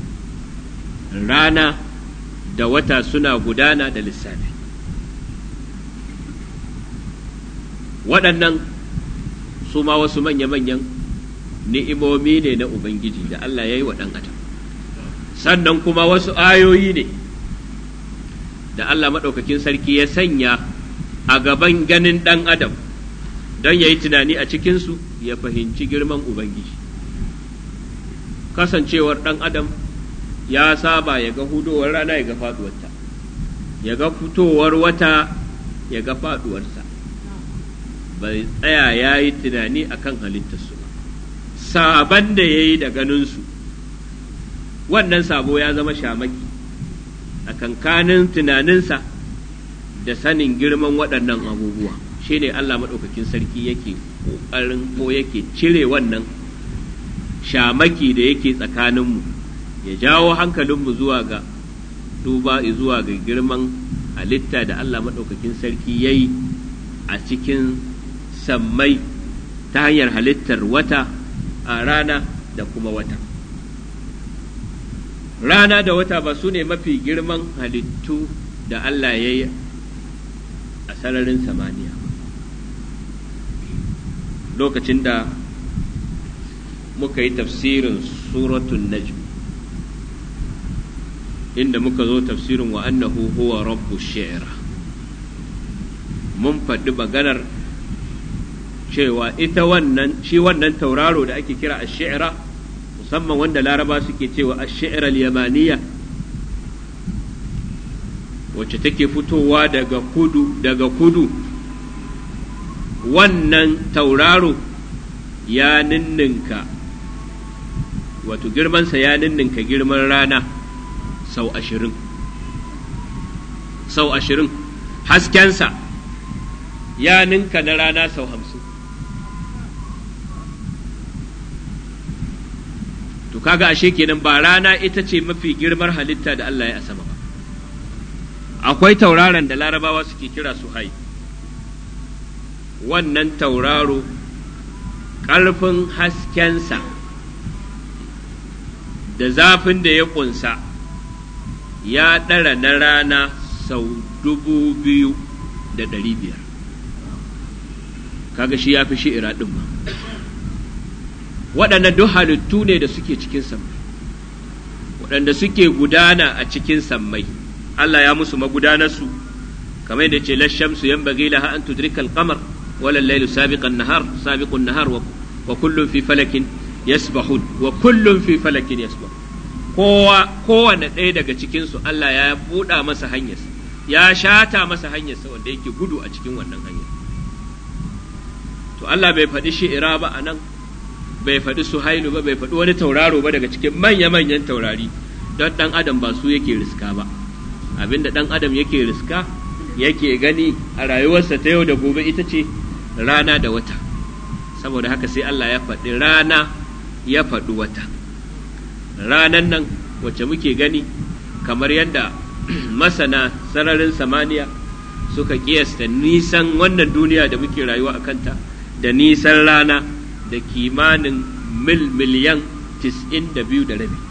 rana da wata suna gudana da lissafi waɗannan su ma wasu manya-manyan ni'imomi ne na Ubangiji da Allah ya yi wa ɗan adam sannan kuma wasu ayoyi ne da Allah maɗaukakin sarki ya sanya a gaban ganin ɗan adam don ya yi tunani a cikinsu ya fahimci girman Ubangiji kasancewar ɗan adam ya saba ya ga hudowar rana ya ga faɗuwarta ya ga fitowar wata ya ga faɗuwarsa bai tsaya ya yi tunani a kan halittarsu ba saban da ya yi da ganinsu wannan sabo ya zama shamaki a kankanin tunaninsa da sanin girman waɗannan abubuwa shi ne Allah maɗaukakin sarki yake ƙoƙarin ko yake cire wannan shamaki da yake tsakaninmu ya jawo hankalinmu zuwa ga duba zuwa ga girman halitta da Allah maɗaukakin sarki ya yi a cikin sammai ta hanyar halittar wata a rana da kuma wata. Rana da wata ba su ne mafi girman halittu da Allah ya yi a sararin samaniya. Lokacin da muka yi tafsirin suratun najm inda muka zo tafsirin wa annahu huwa rabbu shi'ra, mun faɗi maganar cewa ita wannan shi wannan tauraro da ake kira ash-shi'ra, musamman wanda laraba suke cewa ash-shi'ra al-yamaniya, wacce take fitowa daga kudu daga kudu wannan tauraro ya ninninka, wato girmansa ya ninninka girman rana sau ashirin sau ashirin haskensa ya ninka na rana sau hamsin. To kaga ashe kenan ba rana ita ce mafi girmar halitta da Allah ya a sama ba. Akwai tauraron da larabawa suke kira Suhai. Wannan tauraro ƙarfin haskensa da zafin da ya ƙunsa ya ɗara na rana sau dubu biyu da ɗari biyar. Kaga shi ya fi shi'ira ɗin ma. Waɗannan duk halittu ne da suke cikin sammai, waɗanda suke gudana a cikin sammai. Allah ya musu magudanarsu, kamar da ce lashamsu yan bagi laha an tudrika al-qamar wala al-lailu sabiqan nahar sabiqun nahar wa kullun fi falakin yasbahun wa kullun fi falakin yasbahun. Kowa kowanne ɗaya daga cikin su Allah ya buɗa masa hanyar, ya shata masa hanyar sa wanda yake gudu a cikin wannan hanyar. To Allah bai faɗi shi'ira ba anan, bai faɗi Suhailu ba, bai faɗi wani tauraro ba daga cikin manya-manyan taurari, don ɗan adam ba su yake riska ba. Abinda ɗan adam yake riska yake gani a rayuwarsa ta yau da gobe ita ce rana da wata. Saboda haka sai Allah ya faɗi rana ya faɗi wata. Ranan nan wacce muke gani kamar yadda masana sararin samaniya suka kiyasta nisan wannan duniya da muke rayuwa a kanta da nisan rana da kimanin mil miliyan tis'in da biyu da rabi.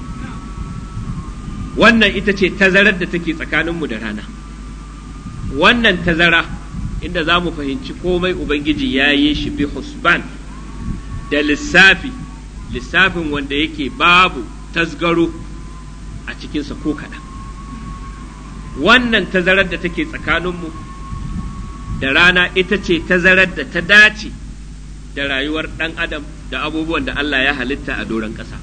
Wannan ita ce tazarar da take tsakaninmu da rana. Wannan tazara inda za mu fahimci komai Ubangiji ya yi shi bi husban da lissafi, lissafin wanda yake babu tasgaro a cikinsa ko kaɗan. Wannan tazarar da take tsakaninmu da rana ita ce tazarar da ta dace da rayuwar ɗan adam da abubuwan da Allah ya halitta a doron ƙasa.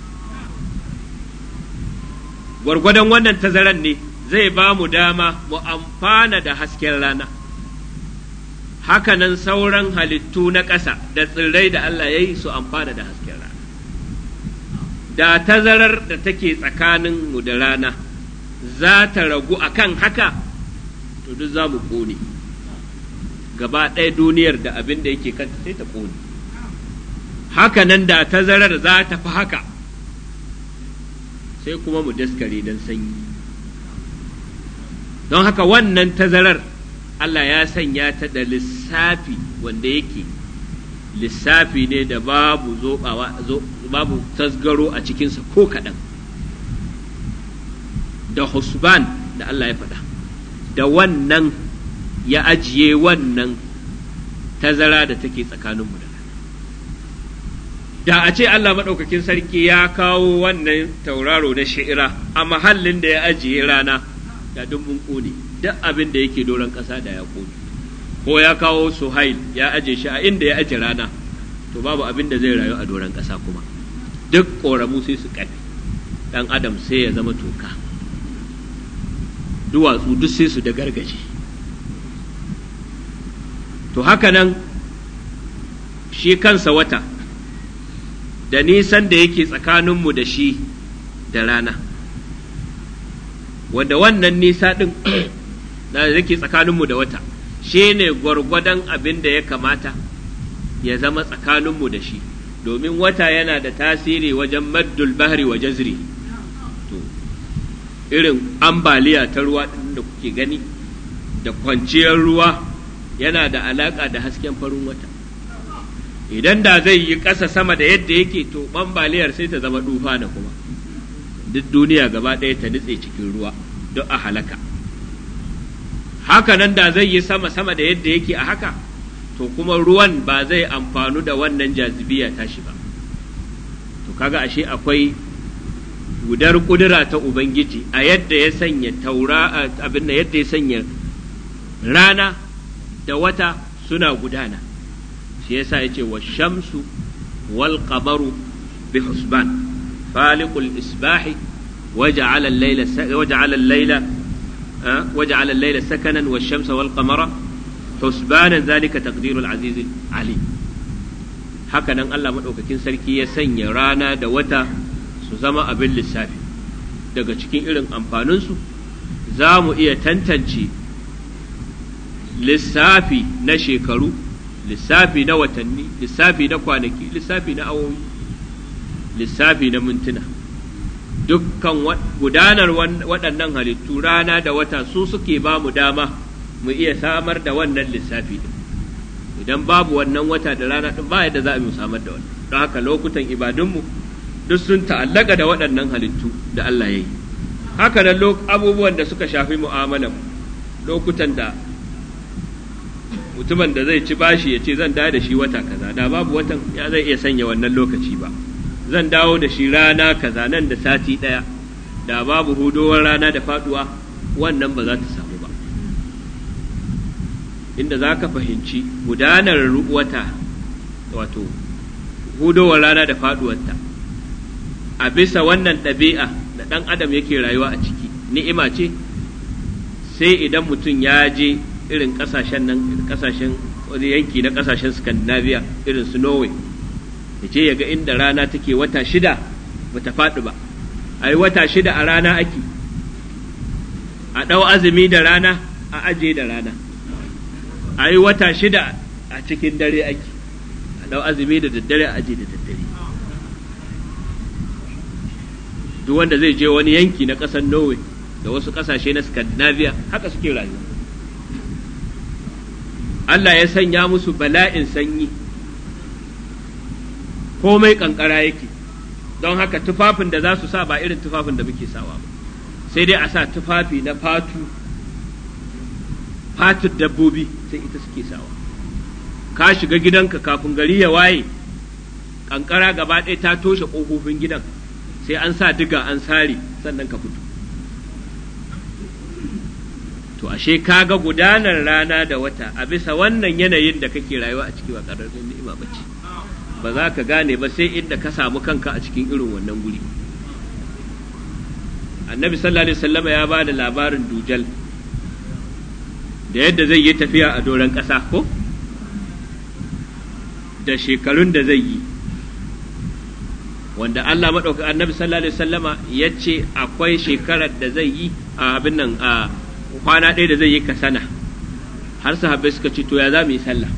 Gwargwadon wannan tazarar ne zai ba mu dama mu amfana da hasken rana. Hakanan sauran halittu na ƙasa da tsirrai da Allah ya yi su amfana da hasken rana. Da tazarar da take tsakanin mu da rana za ta ragu akan haka, to duk za mu ƙone. Gaba ɗaya duniyar da abin da yake kanta sai ta ƙone. Haka nan da tazarar za ta fi haka, sai kuma mu daskare don sanyi. Don haka wannan tazarar Allah ya sanya ta da lissafi wanda yake lissafi ne da babu zobawa babu tasgaro a cikinsa ko kaɗan, da husban da Allah ya faɗa, da wannan ya ajiye wannan tazara da take tsakaninmu da da a ce Allah maɗaukakin sarki ya kawo wannan tauraro na sha'ira a mahallin da ya ajiye rana, da duk mun ƙone, duk abin da yake doron ƙasa da ya ƙone. Ko ya kawo Suhail ya aje shi a inda ya aje rana, to babu abin da zai rayu a doron ƙasa kuma. Duk ƙoramu sai su ƙafe, ɗan adam sai ya zama toka, duwatsu duk sai su da gargaje. To haka nan shi kansa wata, da nisan da yake tsakaninmu da shi da rana, wanda wannan nisa ɗin da yake tsakaninmu da wata shi ne gwargwadon abin da ya kamata ya zama tsakaninmu da shi, domin wata yana da tasiri wajen maddul bahri wa jazri. To irin ambaliya ta ruwa ɗin da kuke gani da kwanciyar ruwa yana da alaƙa da hasken farin wata. Idan da zai yi ƙasa sama da yadda yake to ɓambaliyar sai ta zama dufa na kuma duk duniya gaba ɗaya ta nutse cikin ruwa don a halaka. Haka nan da zai yi sama sama da yadda yake a haka to kuma ruwan ba zai amfanu da wannan jazibiya tashi ba. To kaga ashe akwai gudar kudura ta Ubangiji a yadda ya sanya taura abin da yadda ya sanya rana da wata suna gudana. Shi yasa yace wa shamsu wal qamaru bi husban faliqul isbahi waja'ala al-layla waja'ala al-layla waja'ala al-layla sakanan wash-shamsa wal qamara husbanan zalika taqdirul aziz alim. Haka nan Allah madaukakin sarki ya sanya rana da wata su zama abin lissafi. Daga cikin irin amfaninsu za mu iya tantance lissafi na shekaru, lissafi na watanni, lissafi na kwanaki, lissafi na awowi, lissafi na mintuna. Dukkan gudanar waɗannan halittu rana da wata su suke ba mu dama mu iya samar da wannan lissafi din. Idan babu wannan wata da rana din ba yadda za mu samar da wannan. Don haka lokutan ibadunmu duk sun ta'allaka da waɗannan halittu da Allah ya yi. Haka nan abubuwan da suka shafi mu'amalan lokutan da mutumin da zai ci bashi ya ce zan dawo da shi wata kaza, da babu watan ya zai iya sanya wannan lokaci ba. Zan dawo da shi rana kaza nan da sati ɗaya, da babu hudowar rana da faɗuwa wannan ba za ta samu ba. Inda za ka fahimci gudanar wata wato hudowar rana da faɗuwarta a bisa wannan ɗabi'a da ɗan adam yake rayuwa a ciki ni'ima ce, sai idan mutum ya je irin ƙasashen nan ƙasashen wani yanki na ƙasashen Scandinavia irin su Norway, ya ce ya ga inda rana take wata shida bata faɗi ba, a yi wata shida a rana ake, a ɗau azumi da rana a aje da rana, a yi wata shida a cikin dare ake, a ɗau azumi da daddare a aje da daddare. Duk wanda zai je wani yanki na ƙasar Norway da wasu ƙasashe na Scandinavia haka suke rayuwa. Allah ya sanya musu bala'in sanyi, komai ƙanƙara yake, don haka tufafin da za su sa ba irin tufafin da muke sawa ba, sai dai a sa tufafi na fatu, fatun dabbobi sai ita suke sawa. Ka shiga gidanka kafin gari ya waye, ƙanƙara gaba ɗaya ta toshe ƙofofin gidan, sai an sa diga an sare sannan ka fito. To ashe kaga gudanar rana da wata a bisa wannan yanayin da kake rayuwa a ciki ba ƙararren ni'ima bace, ba za ka gane ba sai inda ka samu kanka a cikin irin wannan guri. Annabi sallallahu alaihi wasallam ya ba da labarin dujal da yadda zai yi tafiya a doron ƙasa ko da shekarun da zai yi, wanda Allah maɗauka annabi sallallahu alaihi wasallama ya ce akwai shekarar da zai yi a abin nan a kwana ɗaya da zai yi kasana, har sahabbai suka ce to ya za mu yi sallah,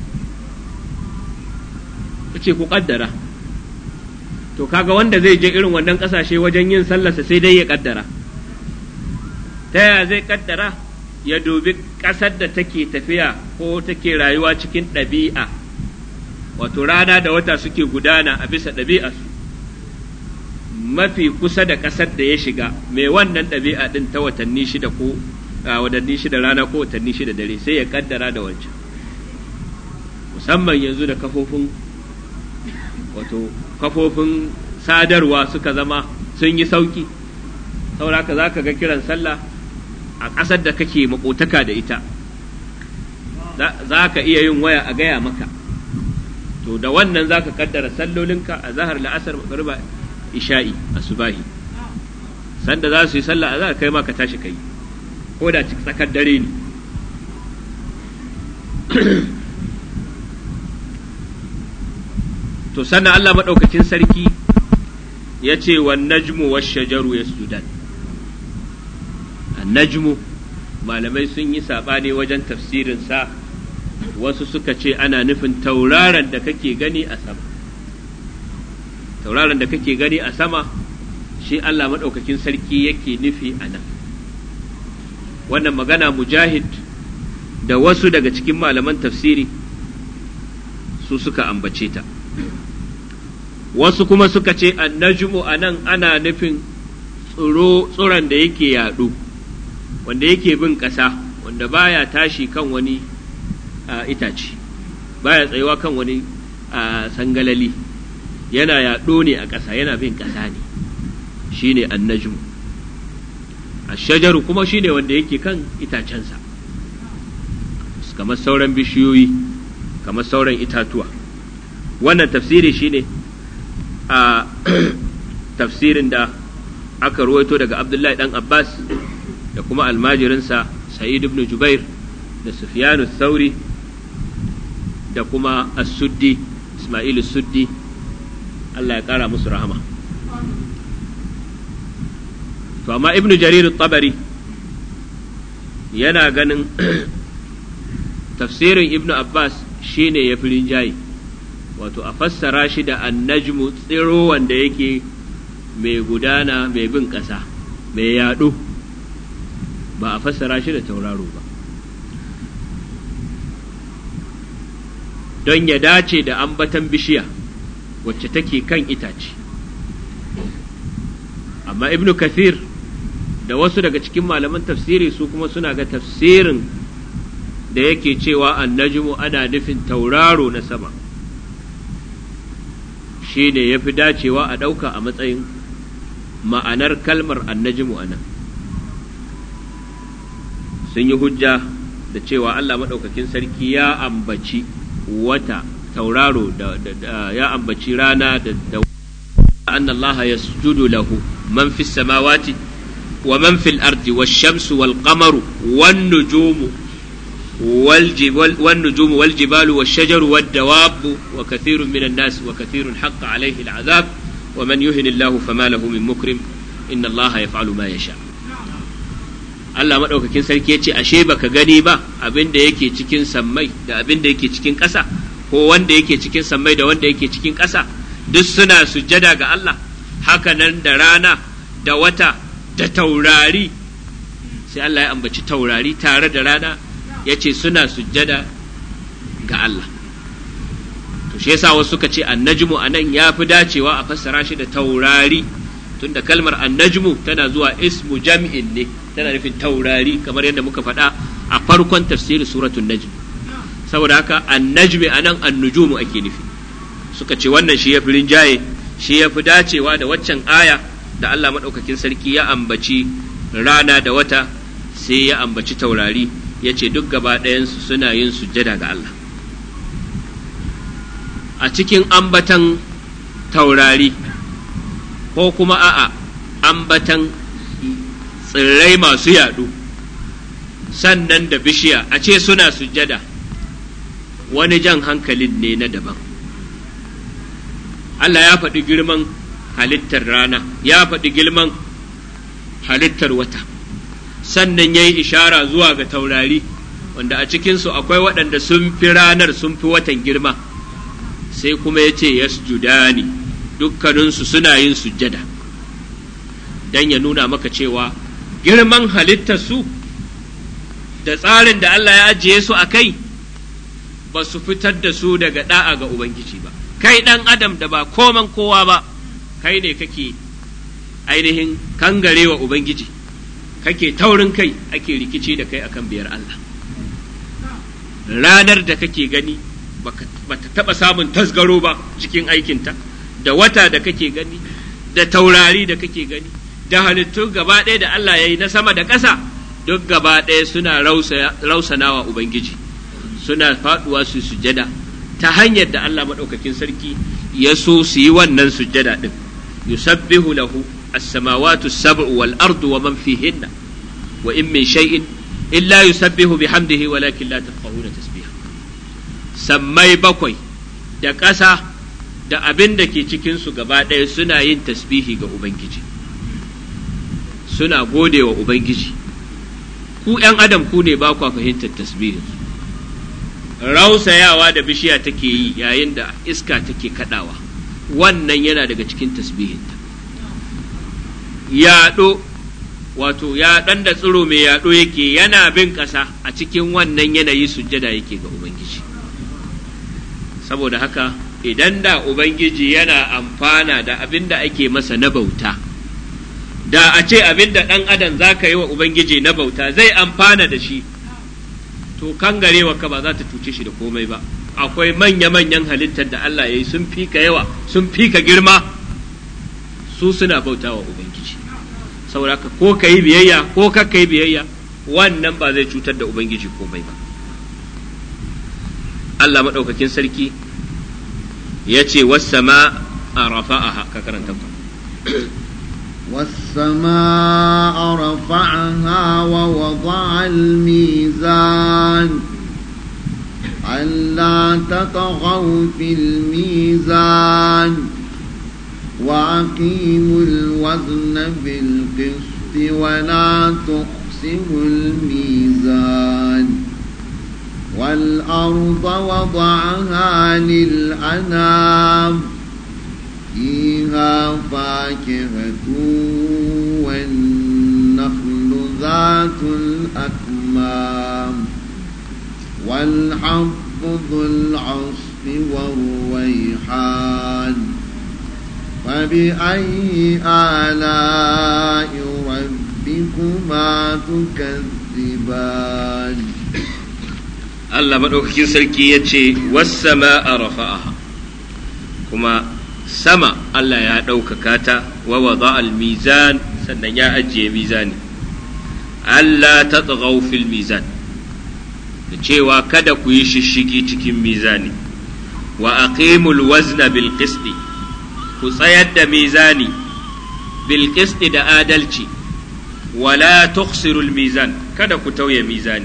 ce ku kaddara. To kaga wanda zai je irin wannan ƙasashe wajen yin sallarsa sai dai ya kaddara. Ta yaya zai kaddara? Ya dubi ƙasar da take tafiya ko take rayuwa cikin ɗabi'a, wato rana da wata suke gudana a bisa ɗabi'arsu. Mafi kusa da ƙasar da ya shiga mai wannan ɗabi'a ɗin ta watanni shida ko watanni shida rana ko watanni shida dare sai ya kaddara da wancan. Musamman yanzu da kafofin wato kafofin sadarwa suka zama sun yi sauki, sauraka za ka ga kiran sallah a ƙasar da kake makotaka da ita, za ka iya yin waya a gaya maka, to da wannan za ka kaddara sallolinka a zahar la'asar magariba isha'i asubahi, sanda za su yi sallah a zahar kai ma ka tashi kai ko da tsakar dare ne. To sannan Allah maɗaukakin sarki ya ce wa najmu wa shajaru ya sudan. Najmu malamai sun yi saɓani wajen tafsirinsa, wasu suka ce ana nufin tauraron da kake gani a sama. Tauraron da kake gani a sama shi Allah maɗaukakin sarki yake nufi a nan. Wannan magana Mujahid da wasu daga cikin malaman tafsiri su suka ambace ta. Wasu kuma suka ce annajmu a nan ana nufin tsiro tsuron da yake yaɗo, wanda yake bin ƙasa, wanda baya tashi kan wani itace, baya tsayuwa kan wani sangalali, yana yaɗo ne a ƙasa, yana bin ƙasa ne, shine annajmu. Ashajaru kuma shine wanda yake kan itacensa, kamar sauran bishiyoyi, kamar sauran itatuwa. Wannan tafsiri shine a tafsirin da aka ruwaito daga Abdullahi dan Abbas da kuma almajirinsa Sa'id ibn Jubair da Sufyan Thauri da kuma As-Suddi, Ismail As-Suddi, Allah ya kara musu rahama. To amma Ibn Jarir At-Tabari yana ganin tafsirin Ibn Abbas shine ya fi rinjaye, wato a fassara shi da annajmu, tsiro wanda yake mai gudana, mai bin ƙasa, mai yaɗo, ba a fassara shi da tauraro ba, don ya dace da ambatan bishiya wacce take kan itace. Amma Ibn Kathir da wasu daga cikin malaman tafsiri su kuma suna ga tafsirin da yake cewa annajmu ana nufin tauraro na sama shi ne ya fi dacewa a ɗauka a matsayin ma'anar kalmar annajmu a nan. Sun yi hujja da cewa Allah maɗaukakin sarki ya ambaci wata tauraro da, da, da ya ambaci rana da, da anna Allah yasjudu lahu man fis samawati wa man fil ardi wash-shamsu wal-qamaru wan-nujumu والنجوم والجبال والشجر والدواب وكثير من الناس وكثير حق عليه العذاب ومن يهن الله فما له من مكرم إن الله يفعل ما يشاء. Allah maɗaukakin sarki ya ce ashe baka gani ba abin da yake cikin sammai da abin da yake cikin ƙasa, ko wanda yake cikin sammai da wanda yake cikin ƙasa duk suna sujjada ga Allah, haka nan da rana da wata da taurari, sai Allah ya ambaci taurari tare da rana ya ce suna sujjada ga Allah. To shi yasa wasu suka ce annajmu anan ya fi dacewa a fassara shi da taurari, tunda kalmar annajmu tana zuwa ismu jam'in ne, tana nufin taurari, kamar yadda muka faɗa a farkon tafsirin suratul najm. Saboda haka annajmi anan annujumu ake nufi. Suka ce wannan shi ya fi rinjaye, shi ya fi dacewa da waccan aya da Allah maɗaukakin sarki ya ambaci rana da wata, sai ya ambaci taurari, ya ce duk gaba ɗayansu suna yin sujjada ga Allah. A cikin ambatan taurari ko kuma a'a ambatan tsirrai masu yaɗu sannan da bishiya a ce suna sujjada, wani jan hankalin ne na daban. Allah ya faɗi girman halittar rana, ya faɗi girman halittar wata, sannan ya yi ishara zuwa ga taurari wanda a cikinsu akwai waɗanda sun fi ranar sun fi watan girma, sai kuma ya ce yasjudani, dukkaninsu suna yin sujjada, don ya nuna maka cewa girman halittarsu da tsarin da Allah ya ajiye su a kai ba su fitar da su daga da'a ga Ubangiji ba. Kai ɗan adam da ba koman kowa ba, kai ne kake ainihin kangarewa Ubangiji, kake taurin kai, ake rikici da kai akan biyar Allah. Ranar da kake gani ba ta taɓa samun tasgaro ba cikin aikinta, da wata da kake gani, da taurari da kake gani, da halittu gaba ɗaya da Allah ya yi na sama da ƙasa, duk gaba ɗaya suna rausanawa Ubangiji, suna faɗuwa su sujjada ta hanyar da Allah maɗaukakin sarki ya so su yi wannan sujjada ɗin. Yusabbihu lahu as-samawati as-sab'u wal ardu wa man fihinna wa in min shay'in illa yusabbihu bihamdihi walakin la tafqahuna tasbiha. Sammai bakwai da ƙasa da abin da ke cikin su gaba ɗaya suna yin tasbihi ga Ubangiji, suna gode wa Ubangiji. Ku ‘yan adam ku ne ba kwa fahimtar tasbihin. Rausayawa da bishiya take yi yayin da iska take kaɗawa, wannan yana daga cikin tasbihinta. Yaɗo wato ya ɗan da tsiro mai yaɗo yake yana bin ƙasa a cikin wannan yanayi sujjada yake ga Ubangiji. Saboda haka idan da Ubangiji yana amfana da abin da ake masa na bauta, da a ce abin da ɗan adam za ka yi wa Ubangiji na bauta zai amfana da shi, to kangarewa ka ba za ta cuce shi da komai ba. Akwai manya-manyan halittar da Allah ya yi sun fi ka yawa, sun fi ka girma, su suna bauta wa Ubangiji. Saboda ka ko ka yi biyayya ko ka yi biyayya, wannan ba zai cutar da Ubangiji komai ba. Allah maɗaukakin sarki ya ce wassama a rafa'aha, ka karanta ku. والسماء رفعها ووضع الميزان ألا تطغوا في الميزان وأقيموا الوزن بالقسط ولا تخسروا الميزان والأرض وضعها للأنام فيها فاكهة والنخل ذات الأكمام والحب ذو العصف والريحان فبأي آلاء ربكما تكذبان الله مدوكين سركي يتشي والسماء رفعها كما sama Allah ya ɗaukaka ta wa wada al-mizan sannan ya ajiye mizani Allah ta tsagau fil mizan da cewa kada ku yi shishigi cikin mizani wa aqimul wazna bil qisti ku tsayar da mizani bil qisti da adalci wala tukhsirul mizan kada ku tauye mizani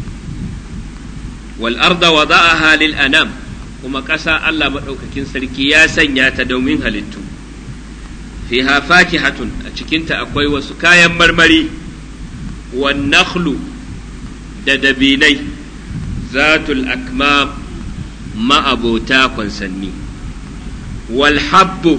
wal arda wada'aha lil anam kuma ƙasa Allah maɗaukakin sarki ya sanya ta domin halittu fiha fakihatun a cikinta akwai wasu kayan marmari wan nakhlu da dabinai zatul akmam ma'abota kwansanni wal habbu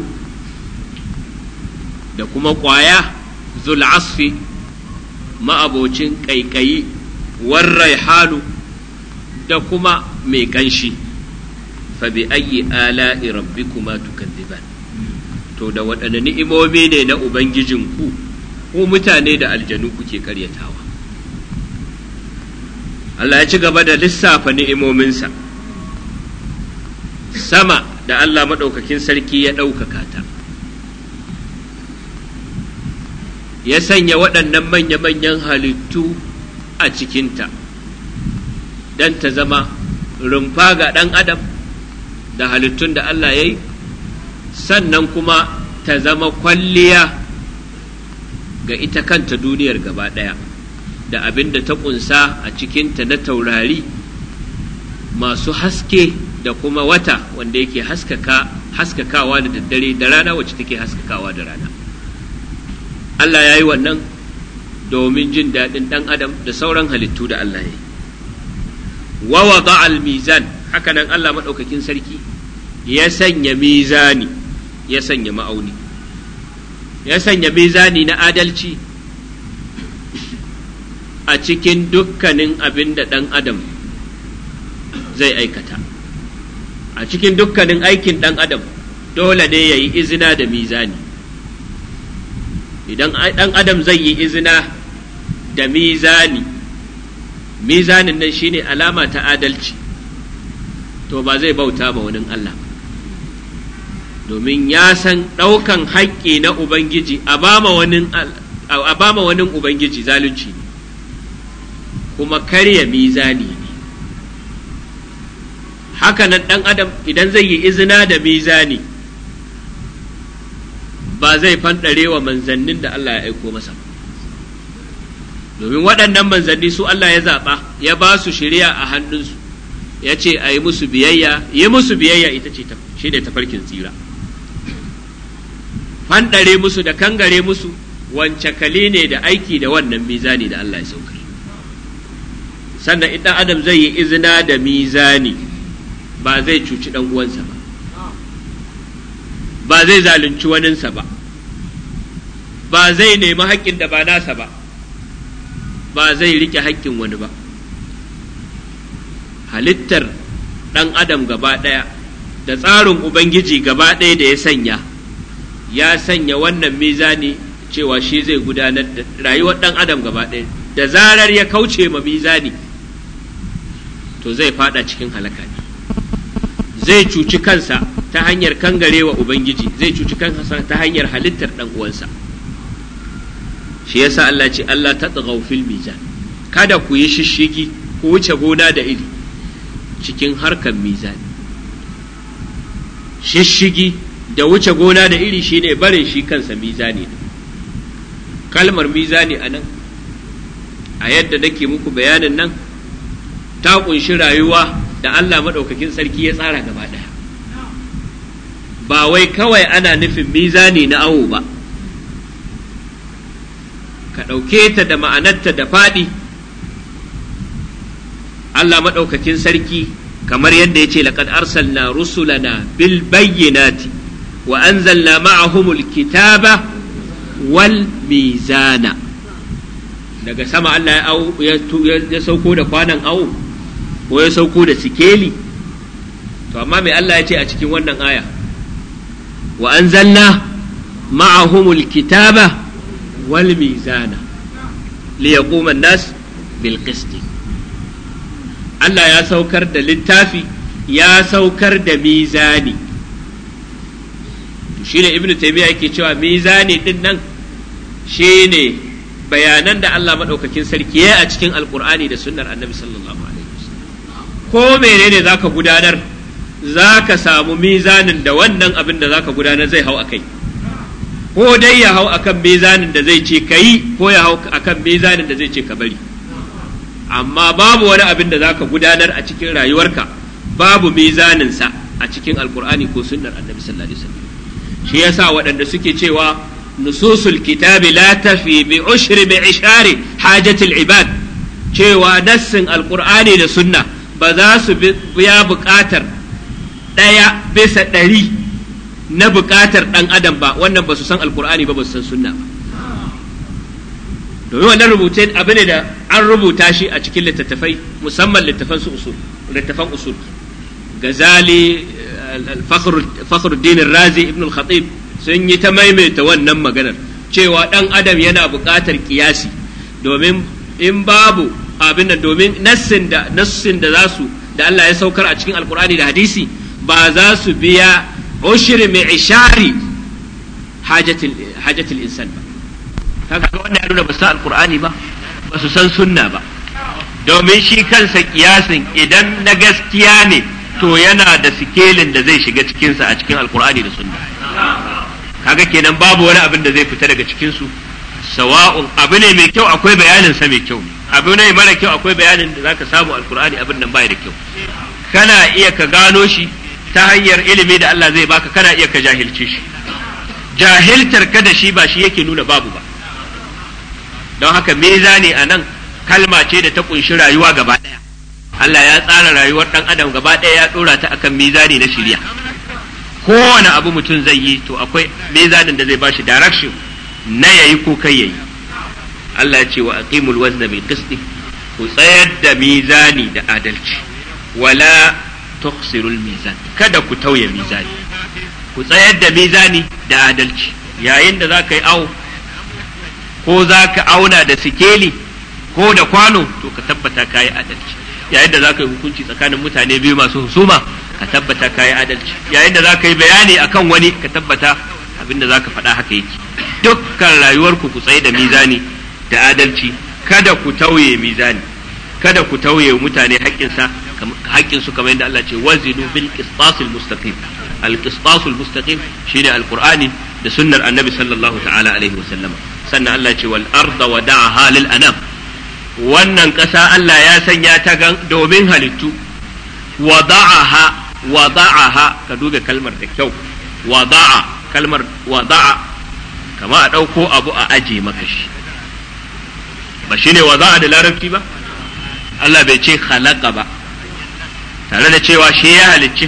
da kuma ƙwaya zul asfi ma'abocin ƙaiƙayi war raihanu da kuma mai ƙanshi fabi ayyi ala'i rabbikuma tukadziban to da waɗanne ni'imomi ne na ubangijinku ku mutane da aljanu kuke karyatawa. Allah ya ci gaba da lissafa ni'imominsa. Sama da Allah maɗaukakin sarki ya ɗaukaka ta, ya sanya waɗannan manya-manyan halittu a cikinta don ta zama rumfa ga ɗan adam da halittun da Allah ya yi, sannan kuma ta zama kwalliya ga ita kanta duniyar gaba ɗaya da abin da ta ƙunsa a cikinta na taurari masu haske da kuma wata wanda yake haskaka haskakawa da daddare da rana wacce take haskakawa da rana. Allah ya yi wannan domin jin daɗin ɗan adam da sauran halittu da Allah ya yi. Wa wada al-mizan, hakanan Allah maɗaukakin sarki ya sanya mizani, ya sanya ma'auni, ya sanya mizani na adalci a cikin dukkanin abin da ɗan adam zai aikata. A cikin dukkanin aikin ɗan adam dole ne ya yi izina da mizani. Idan ɗan adam zai yi izina da mizani, mizanin nan shine alama ta adalci, to ba zai bauta ma wani Allah, domin ya san ɗaukan haƙƙi na Ubangiji a ba ma wani Ubangiji zalunci ne, kuma karya mizani ne. Haka nan ɗan adam idan zai yi izina da mizani ba zai fanɗare wa manzannin da Allah ya aiko masa, domin waɗannan manzanni su Allah ya zaɓa ya ba su shari'a a hannunsu, ya ce a yi musu biyayya, yi musu biyayya ita ce shi ne tafarkin tsira. Fanɗare musu da kangare musu wance kali ne da aiki da wannan mizani da Allah ya saukar. Sannan idan adam zai yi izina da mizani ba zai cuci ɗan uwansa ba, ba zai zalunci waninsa ba, ba zai nemi haƙƙin da ba nasa ba, ba zai rike haƙƙin wani ba. Halittar ɗan adam gaba ɗaya da tsarin Ubangiji gaba ɗaya da ya sanya, ya sanya wannan mizani cewa shi zai gudanar da rayuwar ɗan adam gaba ɗaya. Da zarar ya kauce ma mizani, to zai fada cikin halaka ne, zai cuci kansa ta hanyar kangarewa Ubangiji, zai cuci kansa ta hanyar halittar ɗan uwansa. Shi yasa Allah ce Allah ta tsagau fil mizan, kada ku yi shishigi ku wuce gona da iri cikin harkar mizani. Shishigi da wuce gona da iri shine barin shi kansa mizani. Kalmar mizani a nan, a yadda nake muku bayanin nan, ta kunshi rayuwa da Allah maɗaukakin sarki ya tsara gaba ɗaya. Ba wai kawai ana nufin mizani na awo ba, ka ɗauke ta da ma'anarta da faɗi. Allah maɗaukakin sarki kamar yadda ya ce laqad arsalna rusulana bil bayyinati wa anzalna ma'ahumul kitaba wal mizana. Daga sama Allah ya sauko da kwanan awo ko ya sauko da sikeli. To amma mai Allah ya ce a cikin wannan aya, wa anzalna ma'ahumul kitaba wal mizana liyaquma an-nas bil qisti. Allah ya saukar da littafi, ya saukar da mizani. Shine Ibn Taymiyyah yake cewa mizani din nan shine bayanan da Allah madaukakin sarki ya a cikin Alkur'ani da sunnar Annabi sallallahu alaihi wasallam. Ko menene zaka gudanar, zaka samu mizanin da wannan abin da zaka gudanar zai hau akai. Ko dai ya hau akan mizanin da zai ce kayi, ko ya hau akan mizanin da zai ce ka bari. Amma babu wani abin da zaka gudanar a cikin rayuwarka babu mizaninsa a cikin Alkur'ani ko sunnar Annabi sallallahu alaihi wasallam. Shi yasa waɗanda suke cewa nususul kitabi la tafi bi ushri bi ishari hajatil ibad, cewa nassin Alkur'ani da sunna ba za su biya buƙatar ɗaya bisa ɗari na buƙatar ɗan adam ba. Wannan ba su san Alkur'ani ba, ba su san sunna ba. Domin wannan rubutun abu ne da an rubuta shi a cikin littattafai, musamman littattafan su usul, littattafan usul. Gazali, Fakhruddin Razi, Ibn al-Khatib sun yi ta maimaita wannan maganar cewa ɗan adam yana buƙatar kiyasi, domin in babu abin da domin nassin da nassin da za su da Allah ya saukar a cikin Alkur'ani da hadisi ba za su biya ushri mai ishari hajatil hajatil insan ba. Kaga wannan ya nuna ba su san Alkur'ani ba, ba su san sunna ba. Domin shi kansa kiyasin idan na gaskiya ne to yana da sikelin da zai shiga cikinsa a cikin Alkur'ani da sunna. Kaga kenan babu wani abin da zai fita daga cikinsu, sawa'un abu ne mai kyau akwai bayanin sa mai kyau, abu ne mara kyau akwai bayanin da zaka samu Alkur'ani abin nan bai da kyau. Kana iya ka gano shi ta hanyar ilimi da Allah zai baka, kana iya ka jahilce shi. Jahiltar ka da shi ba shi yake nuna babu ba. Don haka mizani a nan kalma ce da ta kunshi rayuwa gaba ɗaya. Allah ya tsara rayuwar ɗan adam gaba ɗaya ya ɗora ta akan mizani na shiriya. Kowane abu mutum zai yi to akwai mizanin da zai bashi direction na yayi ko kai yayi. Allah ya ce wa aqimul wazna bil qisti, ku tsayar da mizani da adalci, wala tukhsirul mizan, kada ku tauye mizani. Ku tsayar da mizani da adalci yayin da zaka yi awo ko zaka auna da sikeli ko da kwano, to ka tabbata kayi adalci. Yayin da zaka yi hukunci tsakanin mutane biyu masu husuma, ka tabbata kayi adalci. Yayin da zaka yi bayani akan wani, ka tabbata abinda zaka faɗa haka yake. Dukkan rayuwarku ku tsaye da mizani da adalci, kada ku tauye mizani, kada ku tauye mutane haƙƙinsa haƙƙinsu kamar yadda Allah ce wazinu bil qistasil mustaqim. Al qistasul mustaqim shine alqur'ani da sunnar annabi sallallahu ta'ala alaihi wa sallama. Sannan Allah ce wal arda wada'aha lil anam, wannan ƙasa Allah ya sanya ta domin halittu. Wada'aha wada'aha, ka duba kalmar da kyau. Wada'a, kalmar wada'a kama a ɗauko abu a aje maka shi, ba shine wada'a da larabci ba. Allah bai ce khalaqa ba, tare da cewa shi ya halicci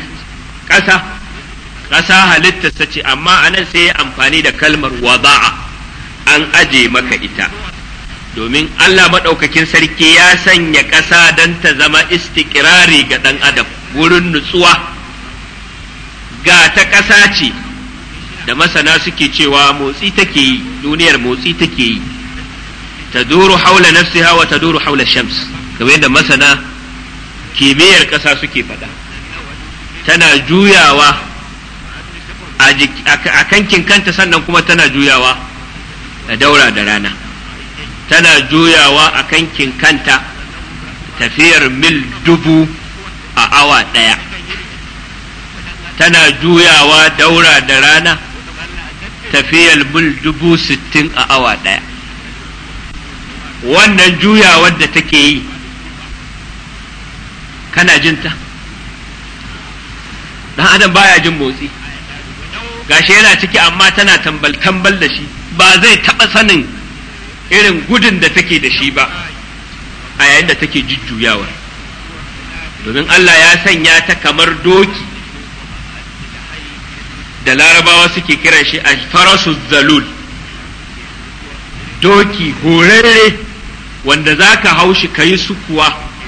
ƙasa ƙasa halittarsa ce, amma anan sai ya amfani da kalmar wada'a. an aje maka ita domin Allah maɗaukakin sarki ya sanya ƙasa don ta zama istiƙirari ga ɗan adam wurin nutsuwa. Ga ta ƙasa ce da masana suke cewa motsi take yi, duniyar motsi take yi, ta duru haula nafsiha wa ta duru haula shams, kamar yadda masana kimiyyar ƙasa suke faɗa. Tana juyawa a kankin kanta, sannan kuma tana juyawa a daura da rana, tana juyawa a kankin kanta tafiyar mil dubu a awa ɗaya, tana juyawa daura da rana tafiyar mil dubu sittin a awa ɗaya. Wannan juyawar da take yi kana jinta? Dan adam baya jin motsi, gashi yana ciki amma tana tambal-tambal da shi, ba zai taɓa sanin irin gudun da take da shi ba a yayin da take jujjuyawar, domin Allah ya sanya ta kamar doki da larabawa suke kiran shi al-farasu zalul, doki horarre wanda za ka hau shi ka yi sukuwa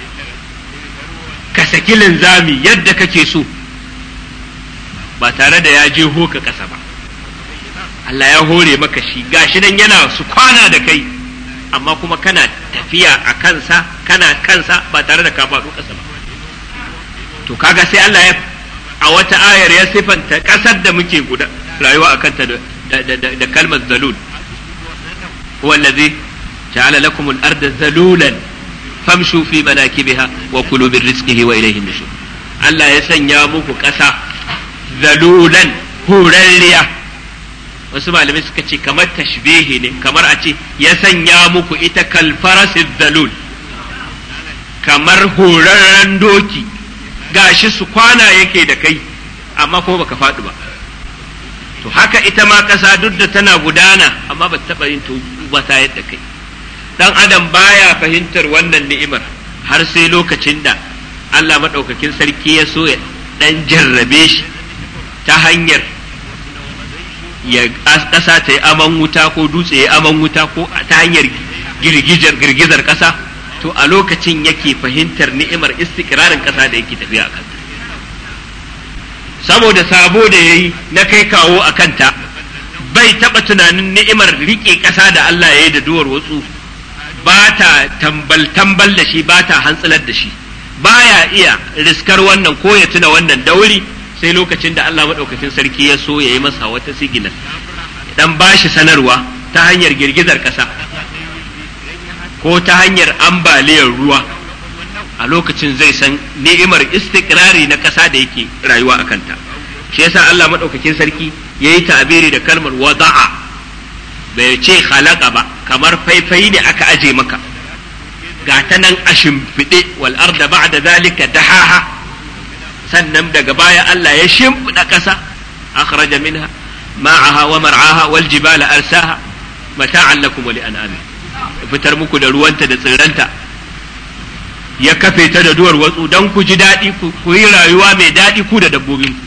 ka saki linzami yadda kake so ba tare da ya je hoka ƙasa ba. Allah ya hore maka shi, gashi nan yana su kwana da kai, amma kuma kana tafiya a kansa, kana kansa ba tare da ka faɗo ƙasa ba. To kaga sai Allah ya a wata ayar ya sifanta ƙasar da muke guda rayuwa a kanta da, da, da, da kalmar zalul. Huwa allazi ja'ala lakum al-arda zalulan famshu fi manakibiha wa kulu min rizqihi wa ilayhi nushur. Allah ya sanya muku ƙasa zalulan hurarriya. Wasu malamai suka ce kamar tashbihi ne, kamar a ce ya sanya muku ita kalfarasid zalul, kamar horarren doki, gashi su kwana yake da kai amma ko baka faɗi ba. To haka ita ma ƙasa duk da tana gudana amma ba ta taɓa yin ba ta yadda kai. Dan adam baya fahimtar wannan ni'imar har sai lokacin da Allah maɗaukakin sarki ya so ya ɗan jarrabe shi ta hanyar ya ƙasa ta yi aman wuta ko dutse ya aman wuta ko ta hanyar girgizar girgizar ƙasa, to a lokacin yake fahimtar ni'imar istiqrarin ƙasa da yake tafiya a kanta. Saboda sabo da yayi na kai kawo a kanta, bai taɓa tunanin ni'imar riƙe ƙasa da Allah ya yi da duwar watsu, ba ta tambal tambal da shi, ba ta hantsilar da shi, baya iya riskar wannan ko ya tuna wannan dauri sai lokacin da Allah maɗaukakin sarki ya so ya yi masa wata siginar, dan ba shi sanarwa ta hanyar girgizar ƙasa ko ta hanyar ambaliyar ruwa. A lokacin zai san ni'imar istiqrari na ƙasa da yake rayuwa a kanta. Shi yasa Allah maɗaukakin sarki ya yi ta'abiri da kalmar wada'a, bai ce khalaqa ba, kamar faifai ne aka aje maka, ga ta nan a shimfiɗe, wal arda ba'da zalika dahaha, sannan daga baya Allah ya shimfiɗa ƙasa, akhraja minha ma'aha wa mar'aha wal jibala arsaha mata'an lakum wa li'an'amikum, fitar muku da ruwanta da tsirranta, ya kafe ta da duwar watsu dan ku ji daɗi, ku yi rayuwa mai daɗi ku da dabbobin.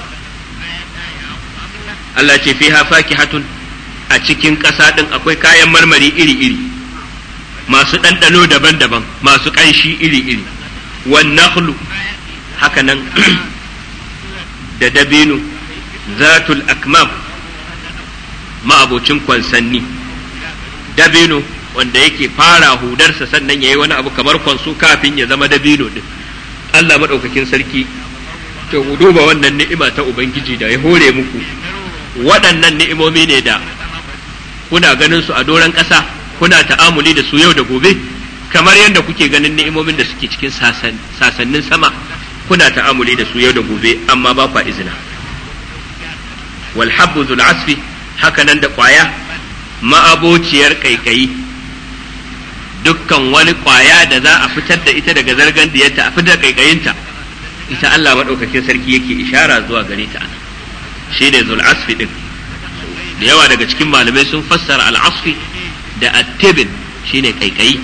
Allah ce fiha fakihatun, a cikin ƙasa ɗin akwai kayan marmari iri-iri, masu ɗanɗano daban-daban, masu ƙanshi iri-iri. Wan nakhlu, haka nan da dabino, zatul akmam, ma'abocin kwansanni. Dabino wanda yake fara hudarsa sannan ya yi wani abu kamar kwanso kafin ya zama dabino ɗin. Allah maɗaukakin sarki, to duba wannan ni'ima ta Ubangiji da ya hore muku. Waɗannan ni'imomi ne da kuna ganin su a doron ƙasa, kuna ta'amuli da su yau da gobe, kamar yadda kuke ganin ni'imomin da suke cikin sasannin sama, kuna ta'amuli da su yau da gobe, amma ba kwa izina. Wal habbu zul asfi, haka nan da ƙwaya ma'abociyar ƙaiƙayi, dukkan wani ƙwaya da za a fitar da ita daga zargan diyarta a fitar ƙaiƙayinta, ita Allah maɗaukakin sarki yake ishara zuwa gare ta ana, shi ne zul asfi ɗin. Da yawa daga cikin malamai sun fassara al'asfi da attibin, shine kaikayi.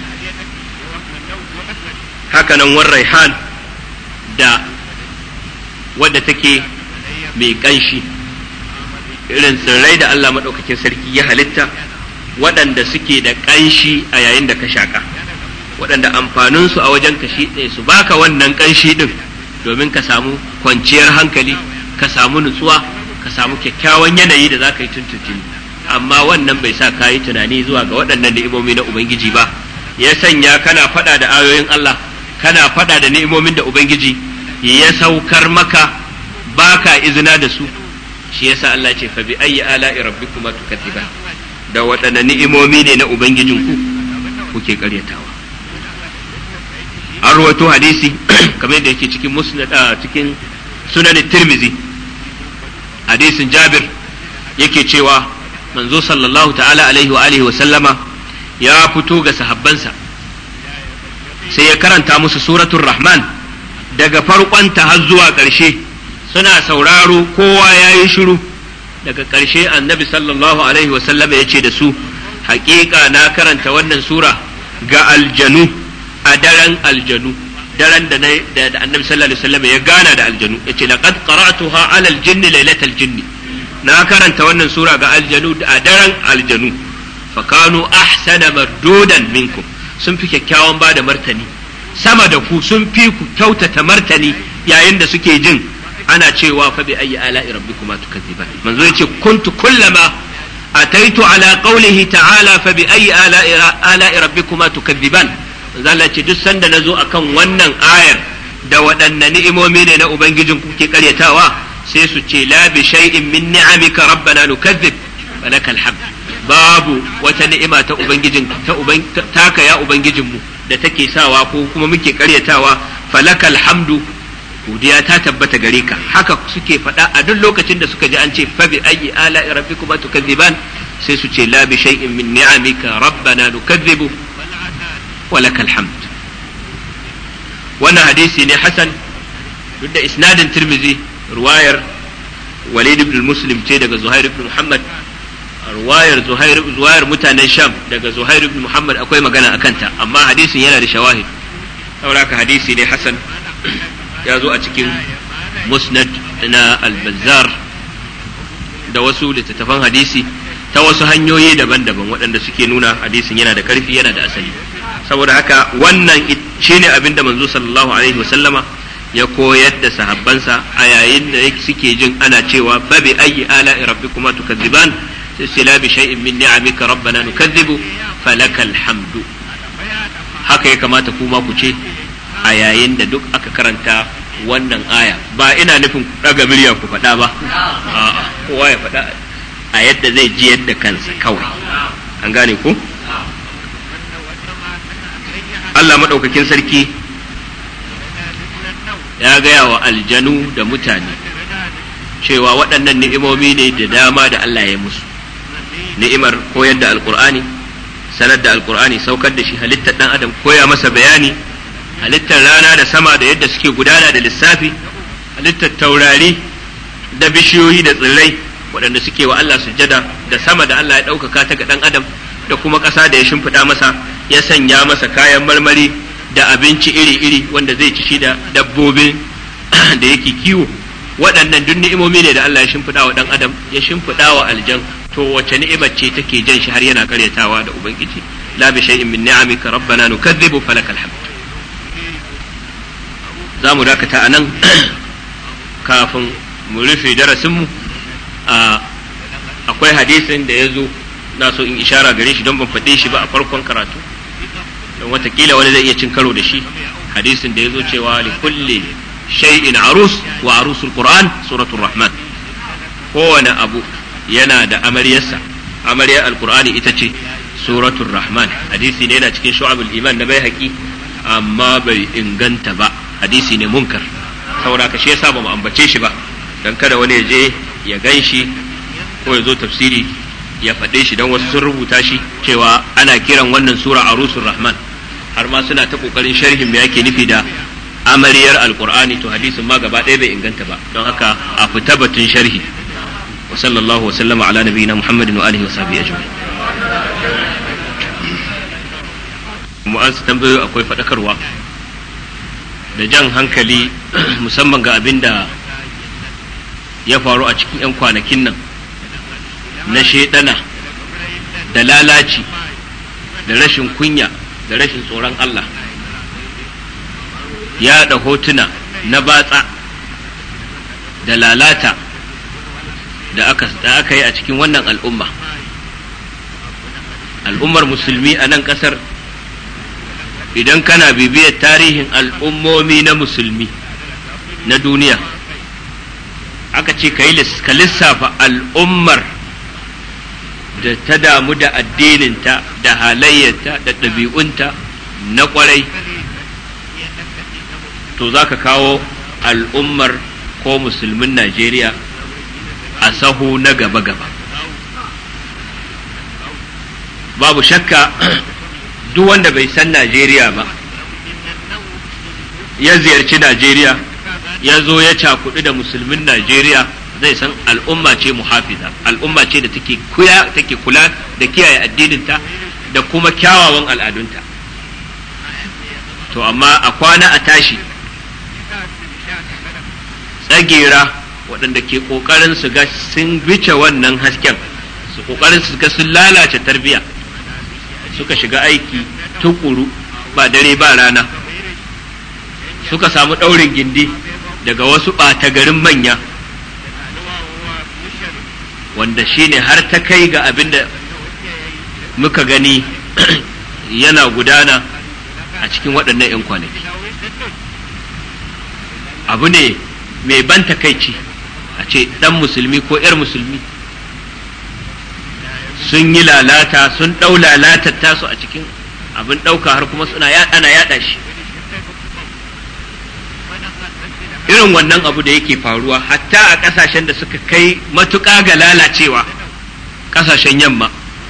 Haka nan war raihan, da wadda take mai kanshi, irin tsirrai da Allah maɗaukakin sarki ya halitta waɗanda suke da ƙanshi a yayin da ka shaƙa, waɗanda amfaninsu a wajen ka shi ɗaya su baka wannan ƙanshi ɗin domin ka samu kwanciyar hankali, ka samu nutsuwa, ka samu kyakkyawan yanayi da za ka yi tuntuntuni. Amma wannan bai sa ka yi tunani zuwa ga waɗannan ni'imomi na Ubangiji ba, ya sanya kana faɗa da ayoyin Allah, kana faɗa da ni'imomin da Ubangiji ya saukar maka, baka izina da su. Shi yasa Allah ce fa bi ayyi ala'i rabbikuma tukaththiban, da waɗanne ni'imomi ne na Ubangijinku kuke ƙaryatawa. An rawaito hadisi kamar yadda yake cikin musnad cikin sunan Tirmidhi, hadisin Jabir yake cewa manzo sallallahu ta'ala alaihi wa alihi wa sallama ya fito ga sahabbansa sai ya karanta musu suratul Rahman daga farkonta har zuwa ƙarshe, suna sauraro kowa ya yi shiru. Daga ƙarshe annabi sallallahu alaihi wa sallama ya ce da su, haƙiƙa na karanta wannan sura ga aljanu a daren aljanu, daren da da annabi sallallahu alaihi wa sallama ya gana da aljanu, ya ce laqad qara'tuha ala aljinni lailatal jinni, na karanta wannan sura ga aljanu a daren aljanu, fakanu ahsana mardudan minkum, sun fi kyakkyawan ba da martani sama da ku, sun fi ku kyautata martani yayin da suke jin ana cewa fa bi ayyi ala'i rabbikuma tukazziban. Manzo yace kuntu kullama ataitu ala qawlihi ta'ala fa bi ayyi ala'i ala'i rabbikuma tukazziban, manzo Allah ce duk sanda nazo akan wannan ayar da waɗanne ni'imomi ne na ubangijin kuke karyatawa, sai su ce la bi shay'in min ni'amika rabbana nukazzib falakal hamd, babu wata ni'ima ta ubangijin ta uban taka ya ubangijinmu da take sawa ko kuma muke karyatawa, falakal hamdu, godiya ta tabbata gare ka. Haka suke faɗa a duk lokacin da suka ji an ce fa bi ayyi ala'i rabbikuma tukazziban, sai su ce la bi shay'in min ni'amika rabbana nukazzibu walakal hamd. Wannan hadisi ne hasan, duk da isnadin Tirmidhi ruwayar Walid ibn Muslim ce daga Zuhair ibn Muhammad, ruwayar Zuhair zuwayar mutanen Sham daga Zuhair ibn Muhammad akwai magana akan ta, amma hadisin yana da shawahid, saboda hadisi ne hasan. Ya zo a cikin musnad na al-Bazzar da wasu littattafan hadisi ta wasu hanyoyi daban-daban waɗanda suke nuna hadisin yana da ƙarfi, yana da asali. Saboda haka wannan shine abin da manzo sallallahu alaihi wasallama ya koyar da sahabbansa a yayin da suke jin ana cewa fa bi ayyi ala'i rabbikuma tukazziban, sai la bi shay'in min ni'amika rabbana nukazzibu falakal hamdu. Haka ya kamata kuma ku ce a yayin da duk aka karanta wannan aya. Ba ina nufin daga miliyan ku faɗa ba, a'a, kowa ya faɗa a yadda zai ji yadda kansa kawai. An gane ku? Allah maɗaukakin sarki ya gaya wa aljanu da mutane cewa waɗannan ni'imomi ne da dama da Allah ya musu. Ni'imar koyar da alƙur'ani, sanar da alƙur'ani, saukar da shi, halittar ɗan adam, koya masa bayani, halittar rana da sama da yadda suke gudana da lissafi, halittar taurari da bishiyoyi da tsirrai waɗanda suke wa Allah sujjada, da sama da Allah ya ɗaukaka ta ga ɗan adam, da kuma ƙasa da ya shimfiɗa masa, ya sanya masa kayan marmari da abinci iri-iri wanda zai ci shi da dabbobin da yake kiwo. Waɗannan duk ni'imomi ne da Allah ya shimfiɗa wa ɗan adam, ya shimfiɗa wa aljan. To wace ni'imar ce take jan shi har yana karyatawa da ubangiji? La bi shay'in min ni'amika rabbana nukazzibu falakal hamd. Za mu dakata a nan kafin mu rufe darasinmu. Akwai hadisin da ya zo na so in ishara gare shi don ban faɗe shi ba a farkon karatu, don watakila wani zai iya cin karo da shi. Hadisin da ya zo cewa li kulli shay'in arus wa arusul Qur'an suratul Rahman, kowane abu yana da amaryarsa, amaryar alqur'ani ita ce suratul Rahman. Hadisi ne yana cikin shu'abul iman na Baihaqi, amma bai inganta ba, hadisi ne munkar. Saboda ka shi yasa ba mu ambace shi ba, dan kada wani ya je ya gan shi ko ya zo tafsiri ya faɗe shi, don wasu sun rubuta shi cewa ana kiran wannan sura arusul Rahman, har ma suna ta kokarin sharhin me yake nufi da amaryar alqur'ani. To hadisin ma gaba ɗaya bai inganta ba, don haka a fita batun sharhi. Wa sallallahu wa sallama ala nabiyyina Muhammadin wa alihi wa sahbihi ajma'in. Mu an su tambayo akwai faɗakarwa da jan hankali musamman ga abin da ya faru a cikin 'yan kwanakin nan na shaidana da lalaci da rashin kunya da rashin tsoron Allah, yaɗa hotuna na batsa da lalata da aka, da aka yi a cikin wannan al'umma. Al'ummar musulmi a nan ƙasar, idan kana bibiyar tarihin al'ummomi na musulmi na duniya, aka ce ka lissafa al'ummar da ta damu da addininta da halayyarta da ɗabi'unta na ƙwarai, to za ka kawo al'ummar ko musulmin Najeriya a sahu na gaba-gaba. Babu shakka duk wanda bai san Najeriya ba ya ziyarci Najeriya ya zo ya cakudu da musulmin Najeriya zai san al'umma ce muhafiza, al'umma ce da take kula take kula da kiyaye addininta da kuma kyawawan al'adunta. To amma a kwana a tashi tsagera waɗanda ke ƙoƙarin su ga sun bice wannan hasken, su ƙoƙarin su ga sun lalace tarbiyya, suka shiga aiki tukuru ba dare ba rana, suka samu ɗaurin gindi daga wasu ɓata garin manya, wanda shine har ta kai ga abin da muka gani yana gudana a cikin waɗannan 'yan kwanaki. Abu ne mai ban takaici a ce ɗan musulmi ko 'yar musulmi sun yi lalata, sun ɗau lalatar tasu a cikin abin ɗauka har kuma suna ana yaɗa shi. Irin wannan abu da yake faruwa hatta a ƙasashen da suka kai matuƙa ga lalacewa, ƙasashen yamma,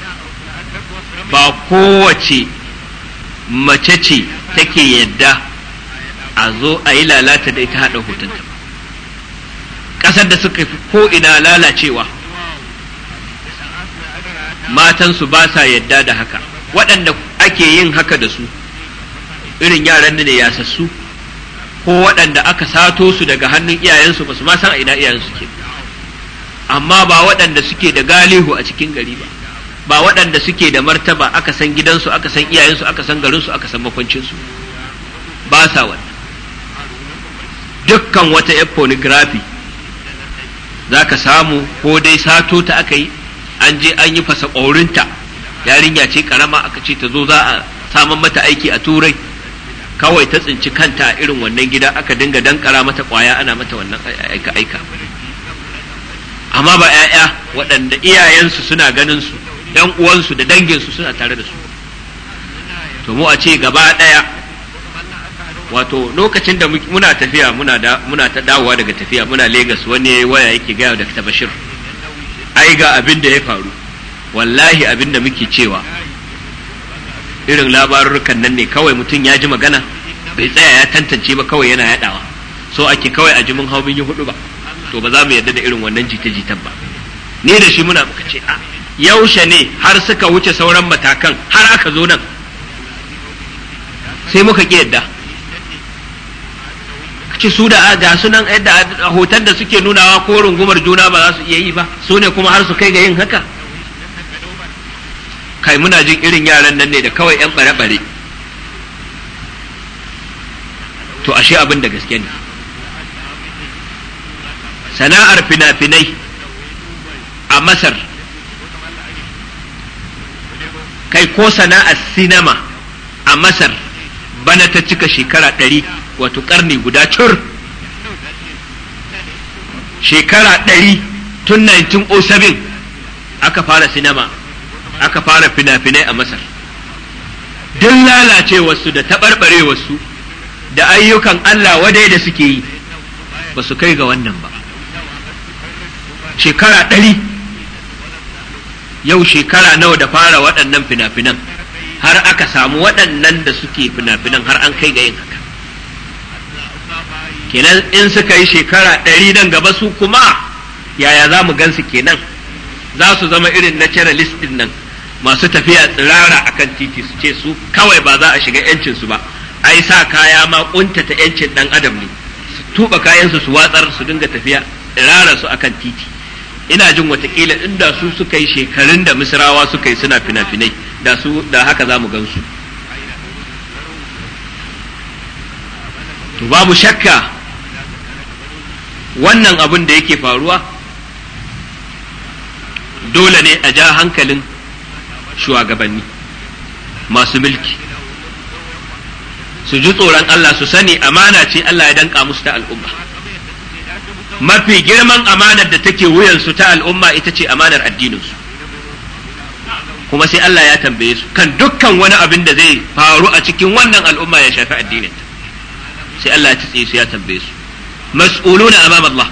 ba kowace mace ce take yadda a zo a yi lalata da ita haɗa hotonta ba. Ƙasar da suka fi ko'ina lalacewa, matansu ba sa yadda da haka. Waɗanda ake yin haka da su irin yaran da ne yasassu ko waɗanda aka sato su daga hannun iyayensu ba su ma san a ina iyayensu ke, amma ba waɗanda suke da galihu a cikin gari ba, ba waɗanda suke da martaba aka san gidansu aka san iyayensu aka san garinsu aka san makwancinsu, ba sa wannan. Dukkan wata yar pornography za ka samu ko dai sato ta aka yi, an je an yi fasa ƙaurinta, yarinya ce ƙarama aka ce ta zo za a saman mata aiki a turai, kawai ta tsinci kanta a irin wannan gida aka dinga dankara mata ƙwaya ana mata wannan aika-aika. Amma ba 'ya'ya waɗanda iyayensu suna ganin su, ‘yan uwansu da danginsu suna tare da su. To mu a ce gaba ɗaya, wato lokacin da muna tafiya muna da muna ta dawowa daga tafiya muna Lagos, wani waya yake gaya da Dr. Bashir, ai ga abin da ya faru. Wallahi abin da muke cewa irin labarurrukan nan ne, kawai mutum ya ji magana bai tsaya ya tantance ba, kawai yana yadawa, so ake kawai a ji mun hau mun yi hudu ba. To ba za mu yarda da irin wannan jita-jitan ba. Ni da shi muna muka ce a yaushe ne har suka wuce sauran matakan har aka zo nan, sai muka ki yadda. Kace su da ga sunan yadda hoton da suke nunawa ko rungumar juna ba za su iya yi ba, su ne kuma har su kai ga yin haka. Kai muna jin irin yaran nan ne da kawai 'yan bare-bare. To ashe abin da gaske ne. Sana'ar fina-finai a Masar, kai ko sana'ar sinama a Masar bana ta cika shekara ɗari, wato ƙarni guda cur. Shekara ɗari tun nineteen oh seven aka fara sinama, aka fara fina-finai a Masar. Duk lalacewarsu da taɓarɓarewarsu da ayyukan Allah wadai da suke yi ba su kai ga wannan ba. Shekara ɗari, yau shekara nawa da fara waɗannan fina-finan har aka samu waɗannan da suke fina-finan har an kai ga yin haka. Kenan in suka yi shekara ɗari nan gaba su kuma yaya za mu gansu kenan? Za su zama irin naturalist din nan masu tafiya tsirara akan titi su ce su kawai ba za a shiga yancinsu ba, ai sa kaya ma kuntata yancin ɗan adam ne, su tuba kayansu su watsar su dinga tafiya tsirara su akan titi. ina jin watakila inda su suka yi shekarun da misrawa suka yi suna fina-finai da su da haka za mu gansu. To babu shakka wannan abin da yake faruwa dole ne a ja hankalin shugabanni masu mulki su ji tsoron Allah, su sani amana ce Allah ya danka musu ta al'umma. Mafi girman amanar da take wuyansu ta al'umma ita ce amanar addininsu, kuma sai Allah ya tambaye su kan dukkan wani abin da zai faru a cikin wannan al'umma ya shafi addininta, sai Allah ya tsaye su ya tambaye su, mas'uluna amama Allah.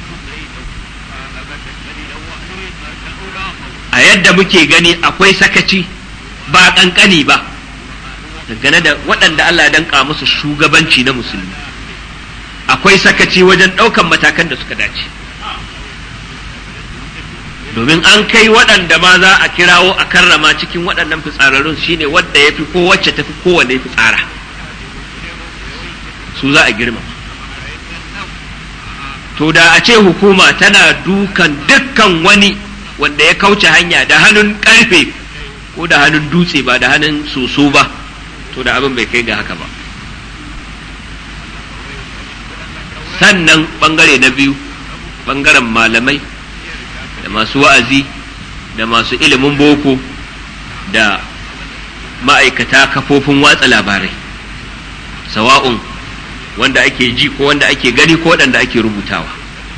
A yadda muke gani akwai sakaci ba kankani ba dangane da waɗanda Allah ya danka musu shugabanci na musulmi, akwai sakaci wajen ɗaukan matakan da suka dace, domin an kai waɗanda ma za a kirawo a karrama cikin waɗannan fitsararrun shine wadda ya fi ko wacce ta fi kowanne fitsara, su za a girma. To da a ce hukuma tana dukan dukkan wani wanda ya kauce hanya da hannun karfe ko da hannun dutse ba da hannun soso ba, to da abin bai kai ga haka ba. Sannan bangare na biyu, bangaren malamai da masu wa'azi da masu ilimin boko da ma'aikata kafofin watsa labarai, sawa'un wanda ake ji ko wanda ake gani ko waɗanda ake rubutawa,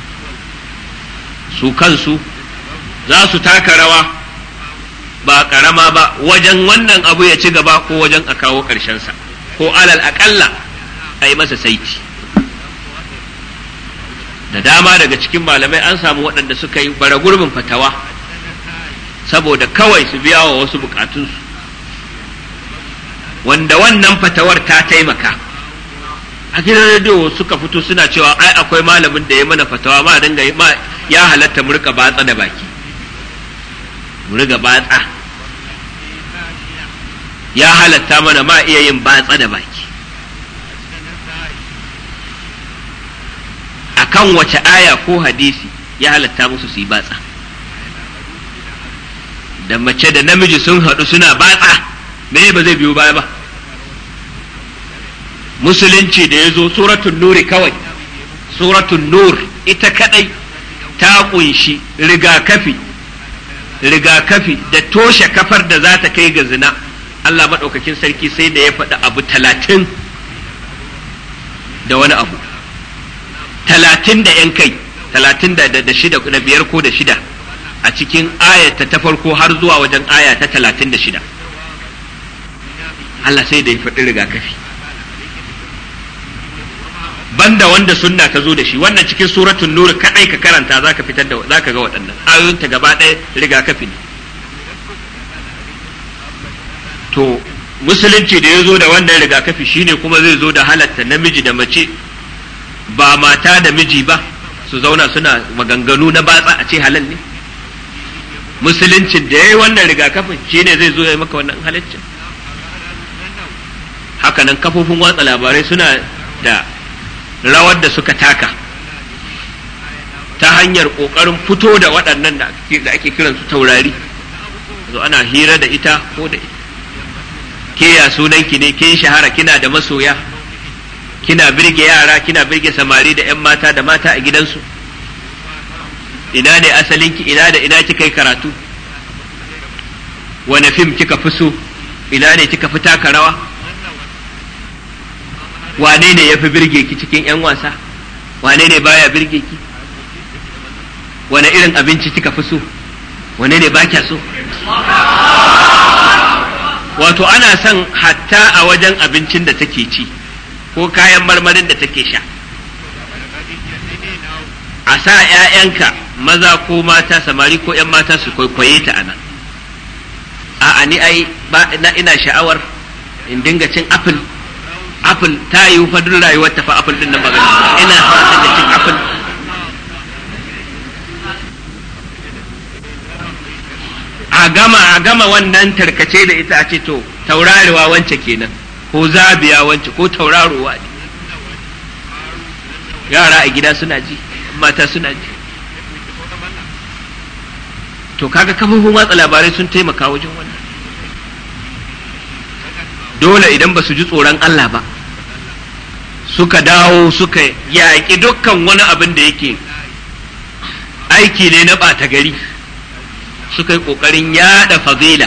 su kansu za su taka rawa ba ƙarama ba wajen wannan abu ya ci gaba ko wajen a kawo ƙarshensa, ko alal aƙalla a yi masa saiti. Da dama daga cikin malamai an samu waɗanda suka yi bara gurbin fatawa saboda kawai su biya wa wasu bukatunsu, wanda wannan fatawar ta taimaka. A gidan rediyo suka fito suna cewa ai akwai malamin da ya mana fatawa ma dinga ma ya halatta mu rika batsa da baki, mu riga batsa, ya halatta mana ma iya yin batsa da baki. Akan wace aya ko hadisi ya halatta musu su yi batsa? Da mace da namiji sun haɗu suna batsa, me ba zai biyo baya ba? Musulunci da ya zo suratul nuri kawai, suratul nur ita kadai ta kunshi rigakafi rigakafi da toshe kafar da za ta kai ga zina. Allah maɗaukakin sarki sai da ya faɗi abu talatin da wani abu, talatin da ‘yan kai, talatin da shida da biyar ko da shida a cikin ayata ta farko har zuwa wajen aya ta talatin da shida. Allah sai da ya faɗi rigakafi, banda wanda sunna ta zo da shi. Wannan cikin suratul nur kadai ka karanta zaka fitar da zaka ga waɗannan ayoyin ta gaba ɗaya rigakafi ne. To musulunci da ya zo da wannan rigakafi shine kuma zai zo da halatta namiji da mace, ba mata da miji ba, su zauna suna maganganu na batsa a ce halal ne. Musuluncin da ya yi wannan rigakafin shine zai zo ya yi maka wannan halaccin. Hakanan kafofin watsa labarai suna da rawar da suka taka ta hanyar ƙoƙarin fito da waɗannan da ake kiransu taurari, zo ana hira da ita ko da ke ya sunanki ne, kin shahara, kina da masoya, kina birge yara, kina birge samari da 'yan mata da mata a gidansu, ina ne asalinki, ina da ina kika yi karatu, wane fim kika fi so, ina ne kika fi taka rawa, wane ne ya fi birge ki cikin 'yan wasa, wane ne baya birge ki, wane irin abinci kika fi so, wane ne ba kya so. Wato ana son hatta a wajen abincin da take ci ko kayan marmarin da take sha, a sa ‘ya'yanka maza ko mata, samari ko ‘yan mata su kwaikwaye ta ana. A'a ni ai ba ina sha'awar in dinga cin apple apple ta yi fadin rayuwar ta fa apple din nan magana, ina fata da cin apple. A gama a gama wannan tarkace da ita a ce to tauraruwa wance kenan, ko zabiya wance, ko tauraruwa ne. Yara a gida suna ji, mata suna ji. to kaga kafofin watsa labarai sun taimaka wajen wannan. Dole idan ba su ji tsoron Allah ba suka dawo suka yaƙi dukkan wani abin da yake aiki ne na ɓata gari, suka yi ƙoƙarin yaɗa fadila,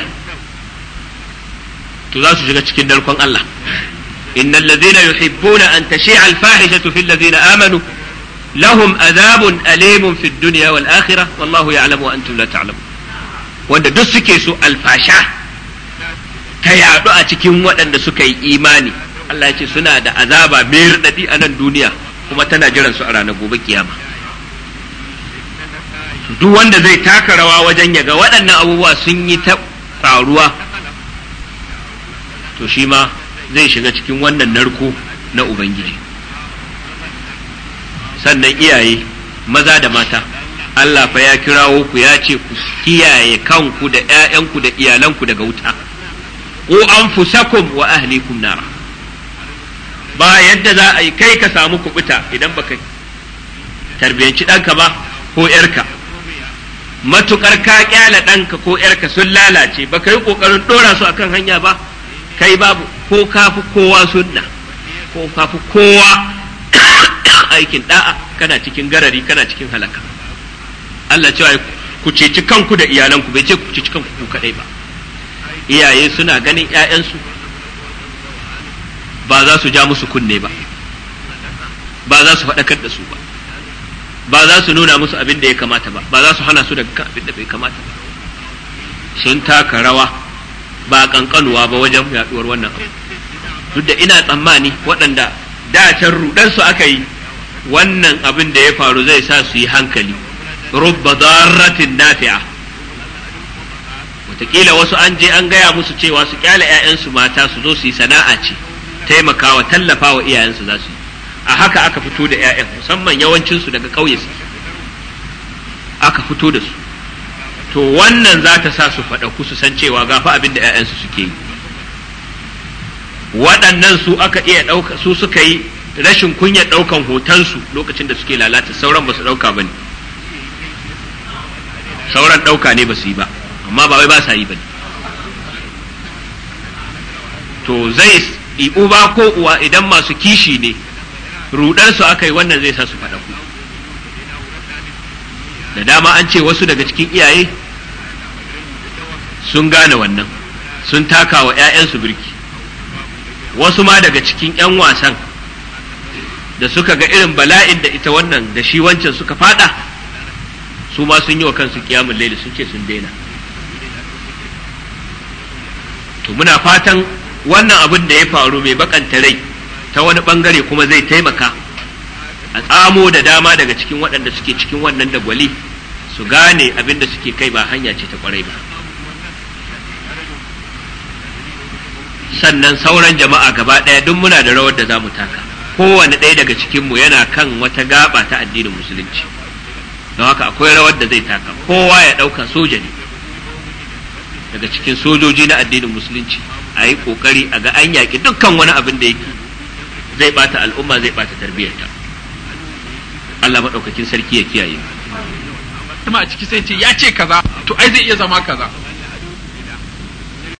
to za su shiga cikin darkon Allah. innal ladhina yuhibbuna an tashi'a al-fahishatu fil ladhina amanu lahum adhabun alimun fid dunya wal akhirah wallahu ya'lamu wa antum la ta'lamun. Wanda duk suke so alfasha ta yaɗu a cikin waɗanda suka yi imani, Allah ya ce suna da azaba mai raɗaɗi a nan duniya kuma tana jiran su a ranar gobe kiyama. Duk wanda zai taka rawa wajen ya ga waɗannan abubuwa sun yi ta faruwa, to shi ma zai shiga cikin wannan narko na Ubangiji. Sannan iyaye maza da mata, Allah fa ya kirawo ku ya ce ku kiyaye kanku da ‘ya'yanku da iyalanku daga wuta. Ku anfusakum wa ahlikum nara. Ba yadda za a yi kai ka samu kubuta idan baka tarbiyanci ɗanka ba ko ‘yarka. Matukar ka kyala ɗanka ko ‘yarka sun lalace, baka yi ƙoƙarin ɗora su akan hanya ba, kai babu ko kafi kowa sunna, ko kafi kowa aikin da'a, kana cikin garari, kana cikin halaka. Allah cewa ku ceci kanku da iyalanku, bai ce ku ceci kanku ku kadai ba. Iyaye suna ganin ‘ya'yansu ba za su ja musu kunne ba, ba za su faɗakar da su ba, ba za su nuna musu abin da ya kamata ba, ba za su hana su daga abin da bai kamata ba. Sun taka rawa ba kankanuwa ba wajen yaduwar wannan abu. Duk da ina tsammani waɗanda da can rudansu aka yi, wannan abin da ya faru zai sa su yi hankali. Rubba darratin nafi'a, wataƙila wasu an je an gaya musu cewa su kyale 'ya'yansu mata su zo su yi sana'a ce, taimakawa tallafawa iyayensu za su yi. A haka aka fito da 'ya'yan, musamman yawancinsu daga ƙauye su aka fito da su. To wannan za ta sa su faɗaku su san cewa gafa abin da 'ya'yansu suke yi. Waɗannan su aka iya ɗauka, su suka yi rashin kunyar ɗaukan hotonsu lokacin da suke lalata, sauran ba su ɗauka ba ne. Sauran ɗauka ne ba su yi ba, amma ba wai ba sa yi ba ne. To zai yi uba ko uwa idan masu kishi ne, ruɗarsu aka yi, wannan zai sa su faɗaku. Da dama an ce wasu daga cikin iyaye sun gane wannan, sun taka wa 'ya'yansu birki. Wasu ma daga cikin 'yan wasan da suka ga irin bala'in da ita wannan da shi wancan suka fada, su ma sun yi wa kansu kiyamun laili, sun ce sun daina. To muna fatan wannan abin da ya faru mai bakanta rai ta wani bangare kuma zai taimaka a tsamo da dama daga cikin waɗanda suke cikin wannan dagwali su gane abin da suke kai ba hanya ce ta kwarai ba. Sannan sauran jama'a gaba ɗaya duk muna da rawar da za mu taka, kowane ɗaya daga cikinmu yana kan wata gaba ta addinin musulunci, don haka akwai rawar da zai taka. Kowa ya ɗauka soja ne daga cikin sojoji na addinin musulunci, a yi ƙoƙari a ga an yaƙi dukkan wani abin da yake zai ɓata al'umma, zai ɓata tarbiyyarta. Allah maɗaukakin sarki ya kiyaye. Kuma a ciki sai ce ya ce kaza, to ai zai iya zama kaza.